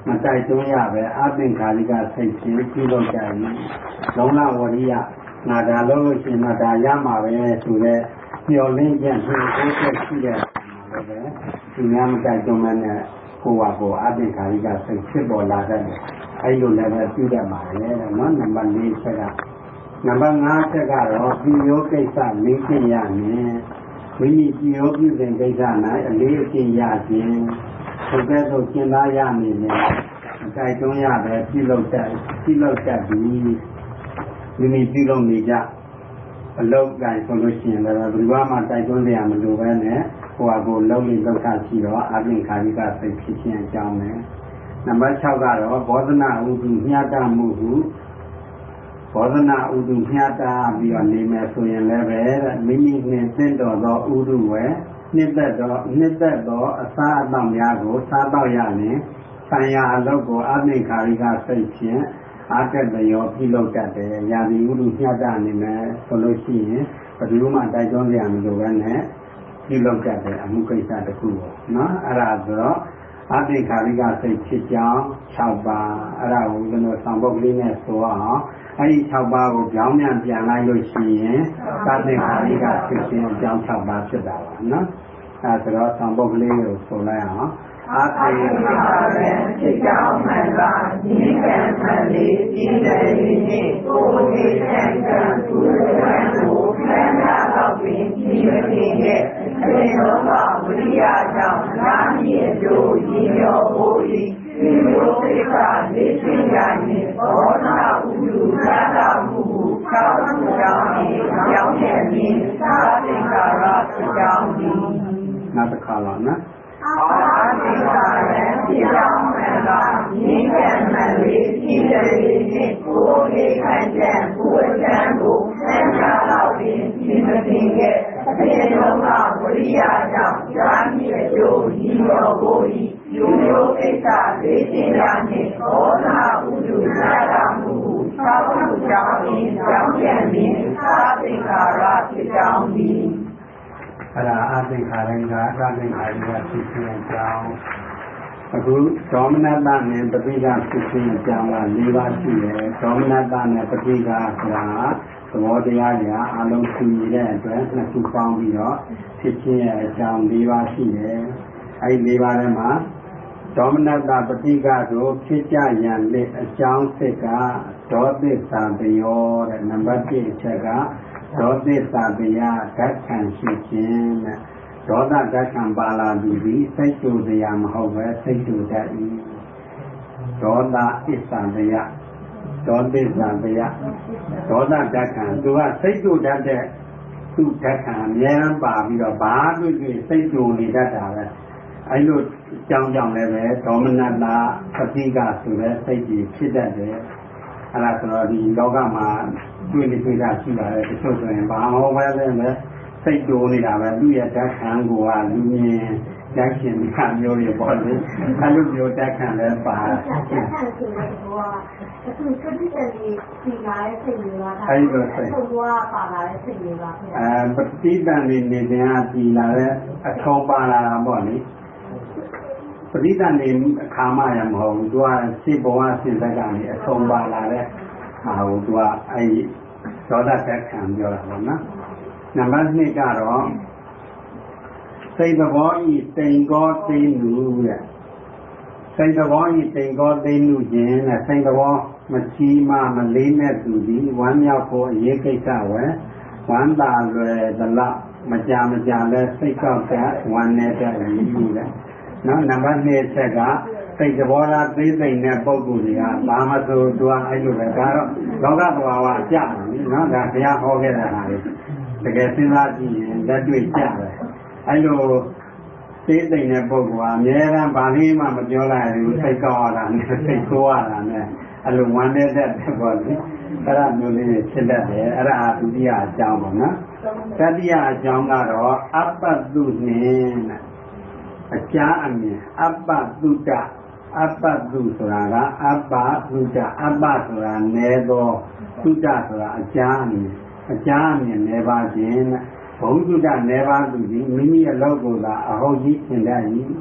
မတိုက်တွန်းရပဲအသင်္ခါရိကစိတ်ချင်းပြုလုပ်ကြရင်လုံးလဝရိယငါဒါလို့ရှိရင်ဒါရမှာပဲဆိုတဲ့မျောလင်းချက်ကိုကိုယ်ဆက်ရှိတဲ့လည်းပဲဒီများမတိုက်တွန်းမနဲ့ကိုယ်ဟာကိုယ်အသင်္ခါရိကစိတ်ဖြစ်ပေါ်လာတတ်တယ်အဲ့လိုလည်းပဲပြုတတ်ပါလေတဲ့နော်နံပါတ်၄ချက်ကနံပါတ်၅ချက်ကတော့ဒီယောကိစ္စလေးကျင့်ရမယ်မိမိဒီယောပြုစဉ်ကိစ္စ၌အလေးအကျင့်ရခြင်းဘုကဲ့သို့ကျင့်သားရမည်နဲ့အတိုက်တွန်းရပဲပြုလုပ်တတ်ပြုလုပ်တတ်ပြီးမိမိပြုလုပ်နေကြအလုပ်တိုင်းဆိုလို့ရှိရင်လည်းဘယ်သူမှတိုက်တွန်းရမလို့ပဲနဲ့ကိုယ့်အကိုလုံးလေးလောက်တာရှိတော့အပြင်ခါရိကစိတ်ဖြစ်ခြင်းအကြောင်းပဲနံပါတ်၆ကတော့ဘောဓနာဥဒုမျှတမှုဟုဘောဓနာဥဒုမျှတပြီးတော့နေမယ်ဆိုရင်လည်းပဲမိမိနဲ့သင့်တော်သောဥဒုဝဲနှစ်သက်သောနှစ်သက်သောအစာအသောက်များကိုစားတော့ရရင်ဆံရအလုပ်ကိုအပြင်ခါရိကစိတ်ဖြင့်အားတက်လျောပြုလုပ်တတ်တယ်။ရာသီဥတုမျှတနေမယ်ဆိုလို့ရှိရင်ဘယ်သူမှတိုက်တွန်းကြရမလို့ပဲနဲ့ပြုလုပ်တတ်တယ်အမှုကိစ္စတစ်ခုပေါ့နော်။အဲ့ဒါဆိုတော့အသင်္ခါရိကစိတ်ဖြစ်ကြောင်း၆ပါးအဲ့ဒါကိုကျွန်တော်ဆောင်ပုဒ်လေးနဲ့ဆိုအောင်အဲ့ဒီ၆ပါးကိုကြောင်းမြန်ပြန်လိုက်လို့ရှိရင်သသင်္ခါရိကဖြစ်ခြင်းအကြောင်း၆ပါးဖြစ်တာပါနော်။အဲ့ဒါဆိုတော့ဆောင်ပုဒ်လေးကိုဆိုလိုက်အောင်အသင်္ခါရဖြစ်ကြောင်းမှန်ပါဒီကံမှန်လေးဒီတယ်လေးနဲ့ကိုယ်ဒီကံကံသူ့ကံကိုခန္ဓာတော့ပင်ဒီမင်းရဲ့အရင်တော့ဝိရိယကြောင့်နာမည်အကျိုးရည်ရောဖို့ဤဒီလိုစိတ်ကလေးရှင်းရရင်ဘောနာဥဒုသာတာမှုသောက်မှုကြောင့်ကြောင်းရဲ့မြင်သာသင်္ခါရဖြစ်ကြောင်းဒီနောက်တစ်ခါတော့နော်အာသင်္ခါရဖြစ်ကြောင်းမှန်ပါဒီကံမှန်လေးဒီတယ်လေးနဲ့ကိုယ်ဒီခံကြံကိုယ်ကြံကိုဆန္ဒတော့ပင်ဒီမတင်ရဲ့အပြင်လုံးကဝိရိယကြောင့်ဇာတိအကျိုးရည်ရောကိုဤယူရိုကိစ္စလေးကျင်ရနှင့်ဘောနာဥဒုသာတာမှုသောက်မှုကြောင့်ကြောင်းပြန်ပြီးသာသင်္ခါရဖြစ်ကြောင်းဒီအဲ့ဒါအသင်္ခါရိကသာသင်္ခါရိကဖြစ်ခြင်းအကြောင်းအခုဒေါမနတနဲ့ပဋိကဖြစ်ခြင်းအကြောင်းက၄ပါးရှိတယ်ဒေါမနတနဲ့ပဋိကဆိုတာသဘောတရားတွေအလုံးစုနေတဲ့အတွက်နှစ်ခုပေါင်းပြီးတော့ဖြစ်ခြင်းရဲ့အကြောင်း၄ပါးရှိတယ်အဲဒီ၄ပါးထဲမှာဒေါမနတပဋိကတို့ဖြစ်ကြရန်လက်အကြောင်းစစ်ကဒေါသစ္စာတယောတဲ့နံပါတ်၁အချက်ကဒေါသစ္စာတရားဓာတ်ခံရှိခြင်းတဲ့ဒေါသဓာတ်ခံပါလာပြီးပြီးစိတ်တူတရားမဟုတ်ပဲစိတ်တူတတ်၏ဒေါသအစ္ဆာတရားဒေါသစ္စာတရားဒေါသဓာတ်ခံသူကစိတ်တူတတ်တဲ့သူဓာတ်ခံအများအားပါပြီးတော့ဘာတွေ့တွေ့စိတ်တူနေတတ်တာပဲအဲ့လိုကြောင်းကြောင့်လည်းပဲဒေါမနတပဋိကဆိုတဲ့စိတ်ကြီးဖြစ်တတ်တယ်အဲ့ဒါဆိုတော့ဒီလောကမှာတွေ့နေတွေ့တာရှိပါတယ်တချို့ဆိုရင်ဘာမှမဟုတ်ပဲလည်းစိတ်တိုးနေတာပဲသူ့ရဲ့ဓာတ်ခံကိုကလူမြင်ဓာတ်ရှင်ကမျိုးတွေပေါ့လေအဲ့လိုမျိုးဓာတ်ခံလည်းပါဓာတ်ခံဆိုတဲ့ဟိုကအခုစတိတည်းဒီလာရဲ့စိတ်မျိုးလားအဲ့လိုစိတ်ဟိုကပါလာတဲ့စိတ်မျိုးလားအဲပฏิတန်နေနေတဲ့ဟာဒီလာတဲ့အထုံးပါလာတာပေါ့လေပရိသတ်နေအခါမှရမဟုတ်ဘူးသူကစိတ်ဘဝစိတ်သက်ကနေအထုံးပါလာတဲ့ဟာကိုသူကအဲဒေါသတက်ခံပြောတာပေါ့နော်နံပါတ်၂ကတော့စိတ်သဘောဤတိမ်ကောသိမှုတဲ့စိတ်သဘောဤတိမ်ကောသိမှုခြင်းတဲ့စိတ်သဘောမချီမမလေးနဲ့သူသည်ဝမ်းမြောက်ဖို့အရေးကိစ္စဝဲဝမ်းသာလွယ်သလားမကြမကြလဲစိတ်ကောက်တဲ့ဝမ်းနေတဲ့ရည်မှုတဲ့နော်နံပါတ်၂ချက်ကစိတ်သဘောထားသိသိမ့်တဲ့ပုံကိုယ်တွေကဘာမှဆိုသူကအဲ့လိုပဲဒါတော့လောကသဘာဝအကြတယ်နော်ဒါဘုရားဟောခဲ့တဲ့ဟာတွေတကယ်စဉ်းစားကြည့်ရင်လက်တွေ့ကြတယ်အဲ့လိုသိသိမ့်တဲ့ပုံကအများအားဘာလေးမှမပြောလိုက်ဘူးစိတ်ကောက်ရတာနဲ့စိတ်ဆိုးရတာနဲ့အဲ့လိုဝမ်းနေတဲ့ပေါ့လေအဲ့ဒါမျိုးလေးဖြစ်တတ်တယ်အဲ့ဒါဒုတိယအကြောင်းပေါ့နော်တတိယအကြောင်းကတော့အပ္ပတုနှင့်အကျမ်းအမြင်အပ္ပတုတအပ္ပတုဆိုတာကအပ္ပတုတအပ္ပဆိုတာနဲသောတုတဆိုတာအကျမ်းအမြင်အကျမ်းအမြင်နဲပါခြင်းဘုံတုတနဲပါသူကြီးမိမိအလောက်ကိုသာအဟုတ်ကြီးသင်တတ်၏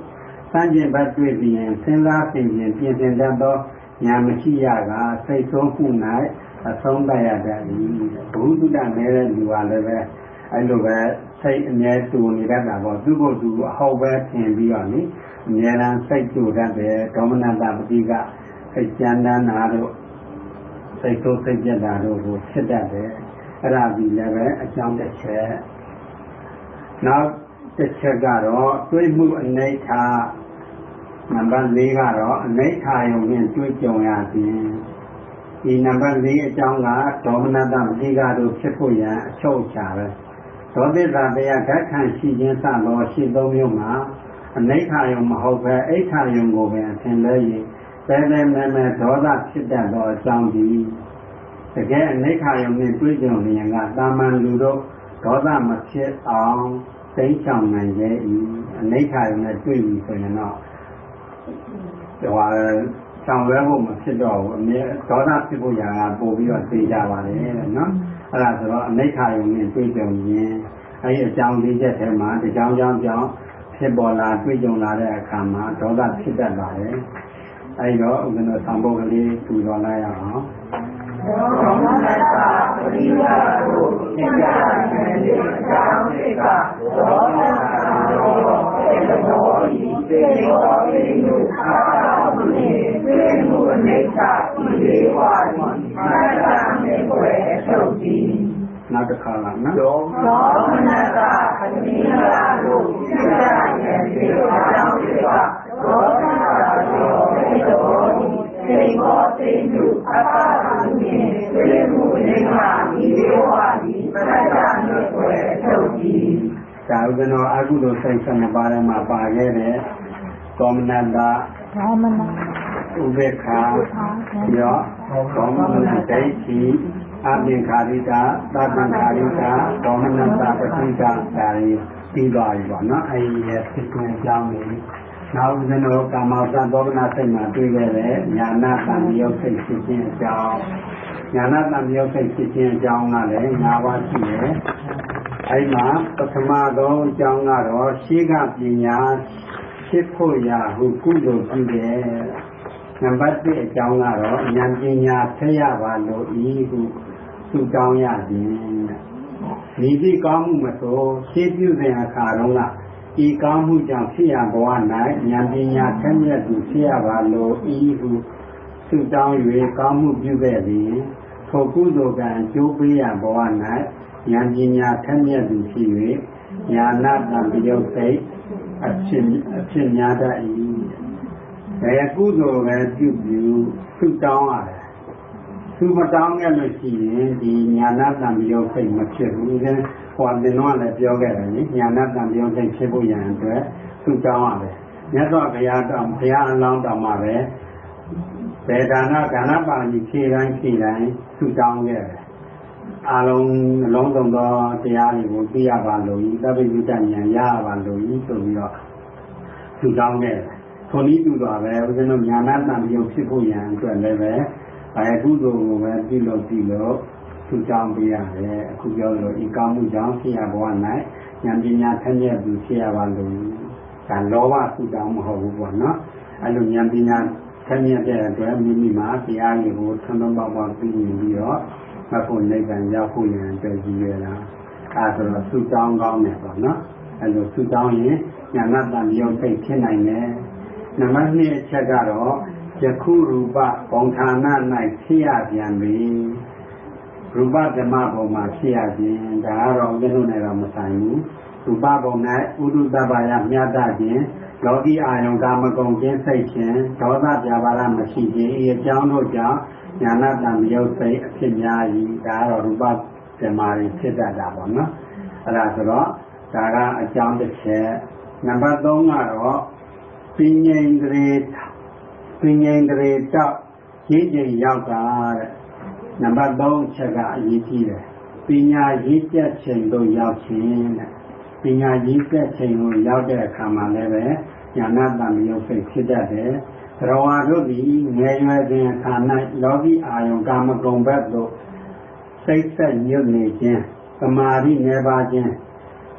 စံကျင်ဘတ်တွေ့ပြီးရင်စဉ်းစားပြင်ပြင်ပြင်ဆင်တတ်သောညာမရှိရကစိတ်ဆိုးမှု၌အဆုံးသတ်ရတတ်၏ဘုဟုတ္တနေတဲ့လူကလည်းပဲအဲ့လိုပဲစိတ်အမြဲတူနေတတ်တာပေါ့သူ့ကိုယ်သူအဟောက်ပဲထင်ပြီးတော့နိအမြဲတမ်းစိတ်တူတတ်တယ်ဒေါမနတပတိကစိတ်ကြမ်းတမ်းတာတို့စိတ်ဆိုးစိတ်ကြက်တာတို့ကိုဖြစ်တတ်တယ်အဲ့ဒါဒီလည်းပဲအကြောင်းတစ်ချက်နောက်တစ်ချက်ကတော့တွေးမှုအနိဋ္ဌာနံပါတ်၄ကတော့အနိဋ္ဌာယုံနဲ့တွေးကြုံရခြင်းဒီနံပါတ်၄အကြောင်းကဒေါမနတပတိကတို့ဖြစ်ဖို့ရန်အချုပ်အခြာပဲဒေါသစ္စာတရားဓာတ်ခံရှိခြင်းစသောရှိသုံးမျိုးမှာအနိဋ္ဌာယုံမဟုတ်ပဲအိဋ္ဌာယုံကိုပဲအထင်လဲရင်ပဲပဲမဲမဲဒေါသဖြစ်တတ်သောအကြောင်းဒီတကယ်အနိဋ္ဌာယုံနဲ့တွေးကြုံနေရင်ကတာမန်လူတို့ဒေါသမဖြစ်အောင်သိမ်းဆောင်နိုင်ရဲ့ဤအနိဋ္ဌာယုံနဲ့တွေးပြီးဆိုရင်တော့ဟိုဆောင်ရွက်ဖို့မဖြစ်တော့ဘူးအမြဲဒေါသဖြစ်ဖို့ရာကပို့ပြီးတော့သိကြပါလေနော်အဲ့ဒါဆိုတော့အနိဋ္ဌာယုံနဲ့တွေးကြုံရင်အဲ့ဒီအကြောင်းလေးချက်ထဲမှာဒီကြောင်းကြောင်းကြောင့်ဖြစ်ပေါ်လာတွေးကြုံလာတဲ့အခါမှာဒေါသဖြစ်တတ်ပါတယ်အဲ့တော့ဥက္ကဋ္ဌဆောင်ပုဒ်ကလေးထူတော်လိုက်ရအောင်သောမနတပရိယကိုသင်္ကြန်နဲ့အကြောင်းတွေကသောမနတရောသေဘောဤသေဘောဤလူအာဟုနေသေမှုအနေစာဤလေးဝါဒီမနတမေွယ်အထုတ်သည်နောက်တစ်ခါလာနော်သောမနတပရိယကိုသင်္ကြန်နဲ့အကြောင်းတွေကသောမနတရောသေဘောဤသေဘောသေလူအာဟုနေသေမှုအနေစာဤလေးဝါဒီမနတမေွယ်အထုတ်သည်ဒါဥဒ္ဒနောအကုသိုလ်စိတ်ဆက်နှစ်ပါးထဲမှာပါခဲ့တဲ့ဒေါမနတဒေါမနဥပေက္ခာရောဒေါမနဒိဋ္ဌိအပင်ခာရိတာသဗ္ဗံခာရိတာဒေါမနတပတိကဒါရီပြီးသွားပြီပေါ့နော်အဲ့ဒီရဲ့ဖြစ်ခြင်းအကြောင်းလေးနောက်ဥဒ္ဒနောကာမောသဒေါမနစိတ်မှာတွေ့ခဲ့တဲ့ညာနာတံမြုပ်စိတ်ဖြစ်ခြင်းအကြောင်းညာနာတံမြုပ်စိတ်ဖြစ်ခြင်းအကြောင်းကလည်း၅ပါးရှိတယ်အဲ့မှာပထမသောအကြောင်းကတော့ရှေးကပညာဖြစ်ဖို့ရာဟုကုသိုလ်ပြုတယ်နံပါတ်၁အကြောင်းကတော့ဉာဏ်ပညာဆက်ရပါလို့ဤဟုသူတောင်းရခြင်းမိသည့်ကောင်းမှုမဆိုရှေးပြုစဉ်အခါတုန်းကဤကောင်းမှုကြောင့်ဖြစ်ရဘဝ၌ဉာဏ်ပညာဆက်မြတ်သူဖြစ်ရပါလို့ဤဟုသူတောင်း၍ကောင်းမှုပြုခဲ့သည်ထိုကုသိုလ်ကံအကျိုးပေးရဘဝ၌ဉာဏ်ပညာထက်မြက်သူဖြစ်၍ညာနာတံပယုတ်စိတ်အဖြစ်အဖြစ်များတတ်၏ဘယ်ကုသိုလ်ပဲပြုပြုသူတောင်းရတယ်သူမတောင်းခဲ့လို့ရှိရင်ဒီညာနာတံပယုတ်စိတ်မဖြစ်ဘူးဒီဟောတင်တော့လည်းပြောခဲ့တယ်လေညာနာတံပယုတ်စိတ်ဖြစ်ဖို့ရန်အတွက်သူတောင်းရတယ်မြတ်စွာဘုရားတော်ဘုရားအလောင်းတော်မှာပဲဗေဒနာဒါနပါဠိဖြေတိုင်းဖြေတိုင်းသူတောင်းခဲ့တယ်အလုံးအလုံးစုံသောတရားတွေကိုသိရပါလို့ဤသဗ္ဗညုတဉာဏ်ရရပါလို့ဤဆိုပြီးတော့သူတောင်းခဲ့တယ်။ထိုနည်းတူတော့ပဲဦးဇင်းတို့ဉာဏ်တန်ပြုဖြစ်ဖို့ရန်အတွက်လည်းပဲဘာကုသိုလ်ကိုပဲပြုလို့ပြုလို့သူတောင်းပေးရတယ်။အခုပြောလို့ဤကောင်းမှုကြောင့်ဖြစ်ရဘဝ၌ဉာဏ်ပညာထက်မြက်သူဖြစ်ရပါလို့ဒါလောဘသူတောင်းမဟုတ်ဘူးပေါ့နော်။အဲလိုဉာဏ်ပညာထက်မြက်တဲ့အတွက်မိမိမှာတရားတွေကိုထွန်းထွန်းပေါက်ပေါက်သိမြင်ပြီးတော့မဖို့နိဗ္ဗာန်ရောက်ဖို့ရန်အတွက်ကြီးရတာအဲဒါဆိုတော့သုတောင်းကောင်းတယ်ပေါ့နော်အဲလိုသုတောင်းရင်ညာနာတံမြုပ်စိတ်ဖြစ်နိုင်တယ်နံပါတ်၂အချက်ကတော့ယခုရူပဘုံဌာန၌ဖြစ်ရပြန်ပြီရူပဓမ္မဘုံမှာဖြစ်ရခြင်းဒါကတော့ဥဒ္ဒနနဲ့တော့မဆိုင်ဘူးရူပဘုံ၌ဥဒုတ္တပါယမြတ်တခြင်းလောကီအာယုံကာမဂုဏ်ကျင်းစိတ်ခြင်းဒေါသပြပါရမရှိခြင်းဤအကြောင်းတို့ကြောင့်ညာနာတံမြုပ်စိတ်အဖြစ်များကြီးဒါကတော့ရူပဓမ္မတွေဖြစ်တတ်တာပေါ့နော်အဲ့ဒါဆိုတော့ဒါကအကြောင်းတစ်ချက်နံပါတ်၃ကတော့ပဉ္စိန်တရေပဉ္စိန်တရေတောက်ရင်းကျင်ရောက်တာတဲ့နံပါတ်၃အချက်ကအရေးကြီးတယ်ပညာရည်ကျက်ချိန်တို့ရောက်ခြင်းတဲ့ပညာရည်ကျက်ချိန်ကိုရောက်တဲ့အခါမှာလည်းပဲညာနာတံမြုပ်စိတ်ဖြစ်တတ်တယ်သရဝါတို့သည်ငယ်ရွယ်စဉ်အခါ၌လောကီအာယုံကာမဂုဏ်ဘက်သို့စိတ်ဆက်ညွတ်နေခြင်းသမာဓိငယ်ပါခြင်း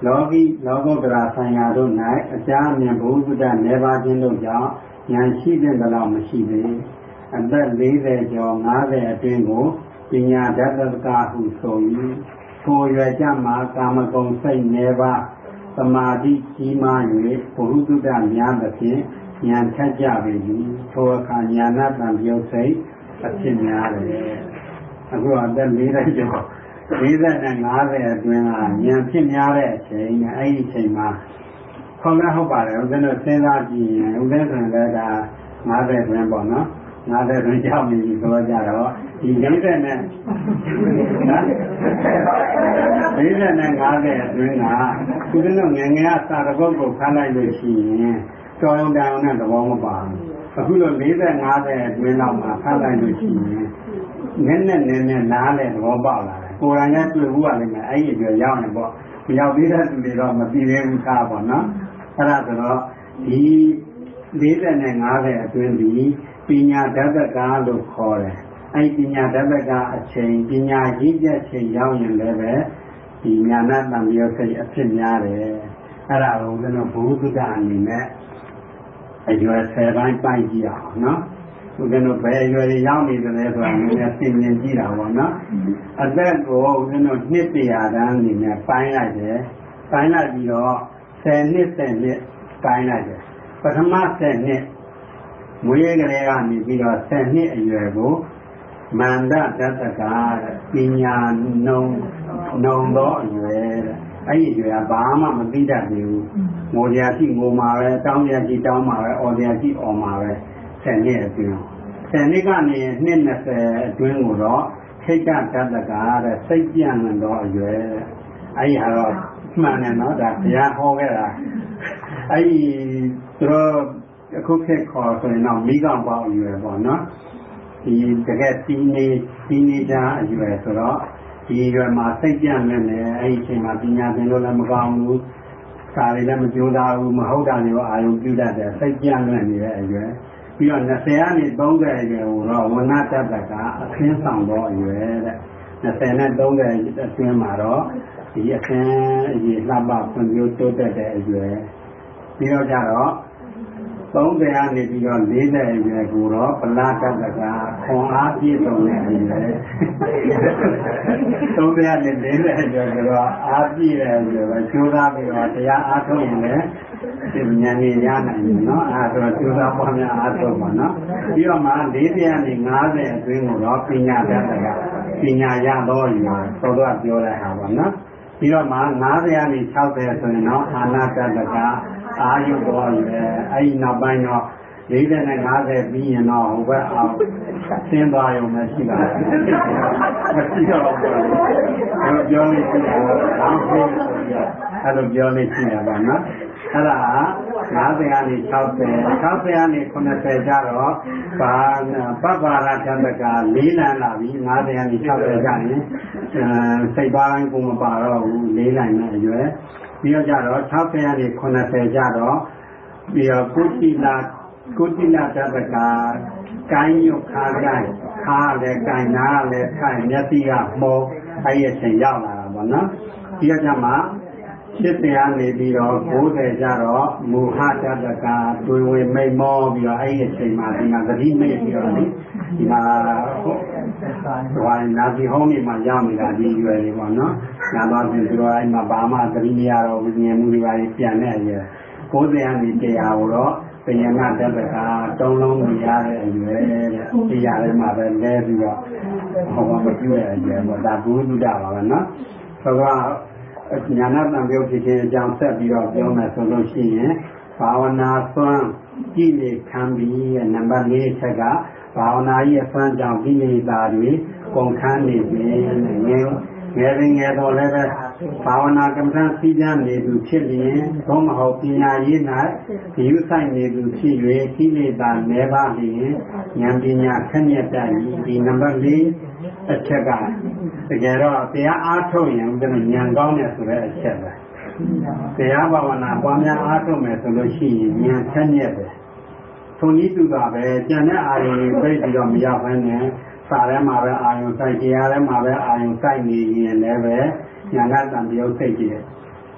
လောကီလောကုတ္တရာဆိုင်ရာတို့၌အကြအမြင်ဘုဒ္ဓနေပါခြင်းတို့ကြောင့်ဉာဏ်ရှိတဲ့လောက်မရှိသေးအသက်လေးဆယ်ကျော်၅၀အတွင်းကိုပညာဓာတ္တကဟုဆို၏ထိုရွယ်ကြမှာကာမဂုဏ်စိတ်နေပါသမာဓိကြီးမား၍ဘုဒ္ဓများသဖြင့်ဉာဏ်ထက်ကြပေသည်ထိုအခါဉာဏတံပြုတ်စိတ်အဖြစ်များတယ်အခုအသက်လေးဆယ်ကျော်လေးဆယ်နဲ့၅၀အတွင်းကဉာဏ်ဖြစ်များတဲ့အချိန်နဲ့အဲ့ဒီအချိန်မှာခေါင်းလည်းဟုတ်ပါတယ်ဦးဇင်းတို့စဉ်းစားကြည့်ရင်ဦးဇင်းဆိုရင်လည်းဒါ၅၀အတွင်းပေါ့နော်၅၀အတွင်းရောက်နေပြီဆိုကြတော့ဒီလေးဆယ်နဲ့နော်လေးဆယ်နဲ့၅၀အတွင်းကဦးဇင်းတို့ငယ်ငယ်ကစာတကုတ်ကိုဖတ်လိုက်လို့ရှိရင်ကြောင်းတောင်နဲ့သဘောမပါဘူးအခုလိုလေးဆယ်၅၀အတွင်းလောက်မှာဖတ်လိုက်လို့ရှိရင်နည်းနည်းနည်းနည်းနားလဲသဘောပေါက်လာတယ်ကိုယ်တိုင်ကတွေ့ဘူးရလိမ့်မယ်အဲ့ဒီတွေရောက်ရင်ပေါ့မရောက်သေးတဲ့သူတွေတော့မသိသေးဘူးသားပေါ့နော်အဲ့ဒါဆိုတော့ဒီလေးဆယ်နဲ့၅၀အတွင်းဒီပညာဓာတ္တကလို့ခေါ်တယ်အဲ့ဒီပညာဓာတ္တကအချိန်ပညာရည်ချက်ချိန်ရောက်ရင်လည်းပဲဒီဉာဏတံပြောစိတ်အဖြစ်များတယ်အဲ့ဒါကိုကျွန်တော်ဘုဒ္ဓအနေနဲ့အရွယ်ဆယ်ပိုင်းပိုင်းကြည့်အောင်နော်ဦးဇင်းတို့ဘယ်အရွယ်ရောက်နေတယ်လဲဆိုတာနည်းနည်းသိမြင်ကြည့်တာပေါ့နော်အသက်ကိုဦးဇင်းတို့နှစ်တရာတန်းအနေနဲ့ပိုင်းလိုက်တယ်ပိုင်းလိုက်ပြီးတော့ဆယ်နှစ်ဆယ်နှစ်ပိုင်းလိုက်တယ်ပထမဆယ်နှစ်မွေးကလေးကနေပြီးတော့ဆယ်နှစ်အရွယ်ကိုမန္တဓာတ္တကပညာနုံနုံသောအရွယ်တဲ့အဲ့ဒီအရွယ်ကဘာမှမသိတတ်ဘူးငိုကြရှိငိုမှာပဲတောင်းကြရှိတောင်းမှာပဲအော်ကြရှိအော်မှာပဲဆယ်နှစ်အတွင်းဆယ်နှစ်ကနေနှစ်၂၀အတွင်းကိုတော့ခိတ္တဓာတ္တကတဲ့စိတ်ပြန့်လွင်သောအရွယ်တဲ့အဲ့ဒီဟာတော့မှန်တယ်နော်ဒါဘုရားဟောခဲ့တာအဲ့ဒီသူတို့အခုခေတ်ခေါ်ဆိုရင်တော့မိကောင်ပေါအရွယ်ပေါ့နော်ဒီတကယ်တီနေတီနေကြအရွယ်ဆိုတော့ဒီရွယ်မှာစိတ်ပြန့်လွင်တယ်အဲ့ဒီအချိန်မှာပညာသင်လို့လည်းမကောင်းဘူးစာရီလည်းမကြိုးစားဘူးမဟုတ်တာမျိုးအာယုပြုတတ်တယ်စိတ်ပြန့်လွင်နေတဲ့အရွယ်ပြီးတော့၂၀ကနေ၃၀အရွယ်ကိုတော့ဝဏ္ဏတတ္တကအခင်းဆောင်သောအရွယ်တဲ့၂၀နဲ့၃၀အတွင်းမှာတော့ဒီအခင်းအရေးလှပဖွံ့ဖြိုးတိုးတက်တဲ့အရွယ်ပြီးတော့ကြတော့သုံး၀ကနေပြီးတော့၄၀အရွယ်ကိုတော့ပလာတတ္တကခွန်အားပြည့်စုံတဲ့အရွယ်သုံး၀နဲ့၄၀အရွယ်ဆိုတော့အားပြည့်တဲ့အရွယ်ပဲကျိုးစားပြီးတော့တရားအားထုတ်ရင်လည်းဒီဉာဏ်ကြီးရနိုင်တယ်နော်အဲဒါဆိုကျိုးစားပွားများအားထုတ်ပါနော်ပြီးတော့မှ၄၀ကနေ၅၀အတွင်းကိုတော့ပညာတတ်တယ်ပညာရတော့ယူသောတော့ပြောတဲ့ဟာပါနော်ပြီးတော့မှ၅၀ကနေ၆၀ဆိုရင်တော့အာနာတတကအာယုတော်ယူတယ်အဲ့ဒီနောက်ပိုင်းတော့၄၀နဲ့၅၀ပြီးရင်တော့ဟိုဘက်အောင်သင်သွားရုံနဲ့ရှိတာမရှိတော့ဘူးပြောလို့ရှိတယ်ဘာဖြစ်လဲဆိုပြီးအဲ့လိုပြောလို့ရှိရပါနော်အဲ့ဒါ၅၀ကနေ၆၀ ၆၀ကနေ၇၀ကျတော့ဘာပပ္ပါရတတကလေးလံလာပြီ၅၀ကနေ၆၀ကျရင်စိတ်ပိုင်းကိုမပါတော့ဘူးလေးလံနဲ့အရွယ်ပြီးတော့ကြတော့၆၀ကနေ၇၀ကျတော့ပြီးတော့ကုတိလာကုတိလာတတကကိုင်းရုပ်ခါကိုင်းခါလည်းကိုင်းနာလည်းခိုင်မျက်စိကမောအဲ့ဒီအချိန်ရောက်လာတာပေါ့နော်ပြီးတော့ကြမှာရှစ်တရားနေပြီးတော့၉၀ကျတော့မူဟတတကတွေ့ဝင်မိတ်မောပြီးတော့အဲ့ဒီအချိန်မှာဒီမှာသတိမိတ်ပြီးတော့ဒီမှာဟိုနာစီဟောင်းနေမှာရောက်နေတာဒီရွယ်လေးပေါ့နော်နာတော့ပြင်သူတို့အဲ့မှာဘာမှသတိမရတော့ဝိညာဉ်မှုတွေပါပြန်နေအရွယ်၉၀ကနေတရားကိုတော့ပညာနာတတကတုံးလုံးမြရတဲ့အရွယ်တဲ့တရားထဲမှာပဲလဲပြီးတော့ဟောမပြည့်တဲ့အရွယ်ပေါ့ဒါဘုဒ္ဓပါပဲနော်ဆိုတော့ဉာဏတံပြုတ်ဖြစ်ခြင်းအကြောင်းဆက်ပြီးတော့ပြောမယ်ဆိုလို့ရှိရင်ဘာဝနာသွမ်းကြည့်လေခံပြီးနံပါတ်၄ချက်ကဘာဝနာရဲ့အစွမ်းကြောင့်ကိလေသာတွေကုန်ခန်းနေပြီငယ်ငယ်ငယ်တော့လည်းပဲဘာဝနာကမ္မဋ္ဌာန်းစည်းကြနေသူဖြစ်လျင်ဘုမဟုတ်ပညာရေး၌ဒီဥဆိုင်နေသူဖြစ်၍ကိလေသာနေပါလျင်ဉာဏ်ပညာခက်မြတ်တတ်ဒီနံပါတ်၄အချက်ကတကယ်တော့တရားအားထုတ်ရင်ဦးဇင်းဉာဏ်ကောင်းတယ်ဆိုတဲ့အချက်ပဲတရားဘာဝနာပွားများအားထုတ်မယ်ဆိုလို့ရှိရင်ဉာဏ်ခက်မြတ်တယ်ထုံနည်းတူတာပဲကျန်တဲ့အာရုံတွေပြည့်ပြီးတော့မရောက်ဘဲနဲ့စာထဲမှာပဲအာရုံစိုက်တရားထဲမှာပဲအာရုံစိုက်နေရင်လည်းပဲဉာဏ်တံပြုတ်စိတ်ကြီး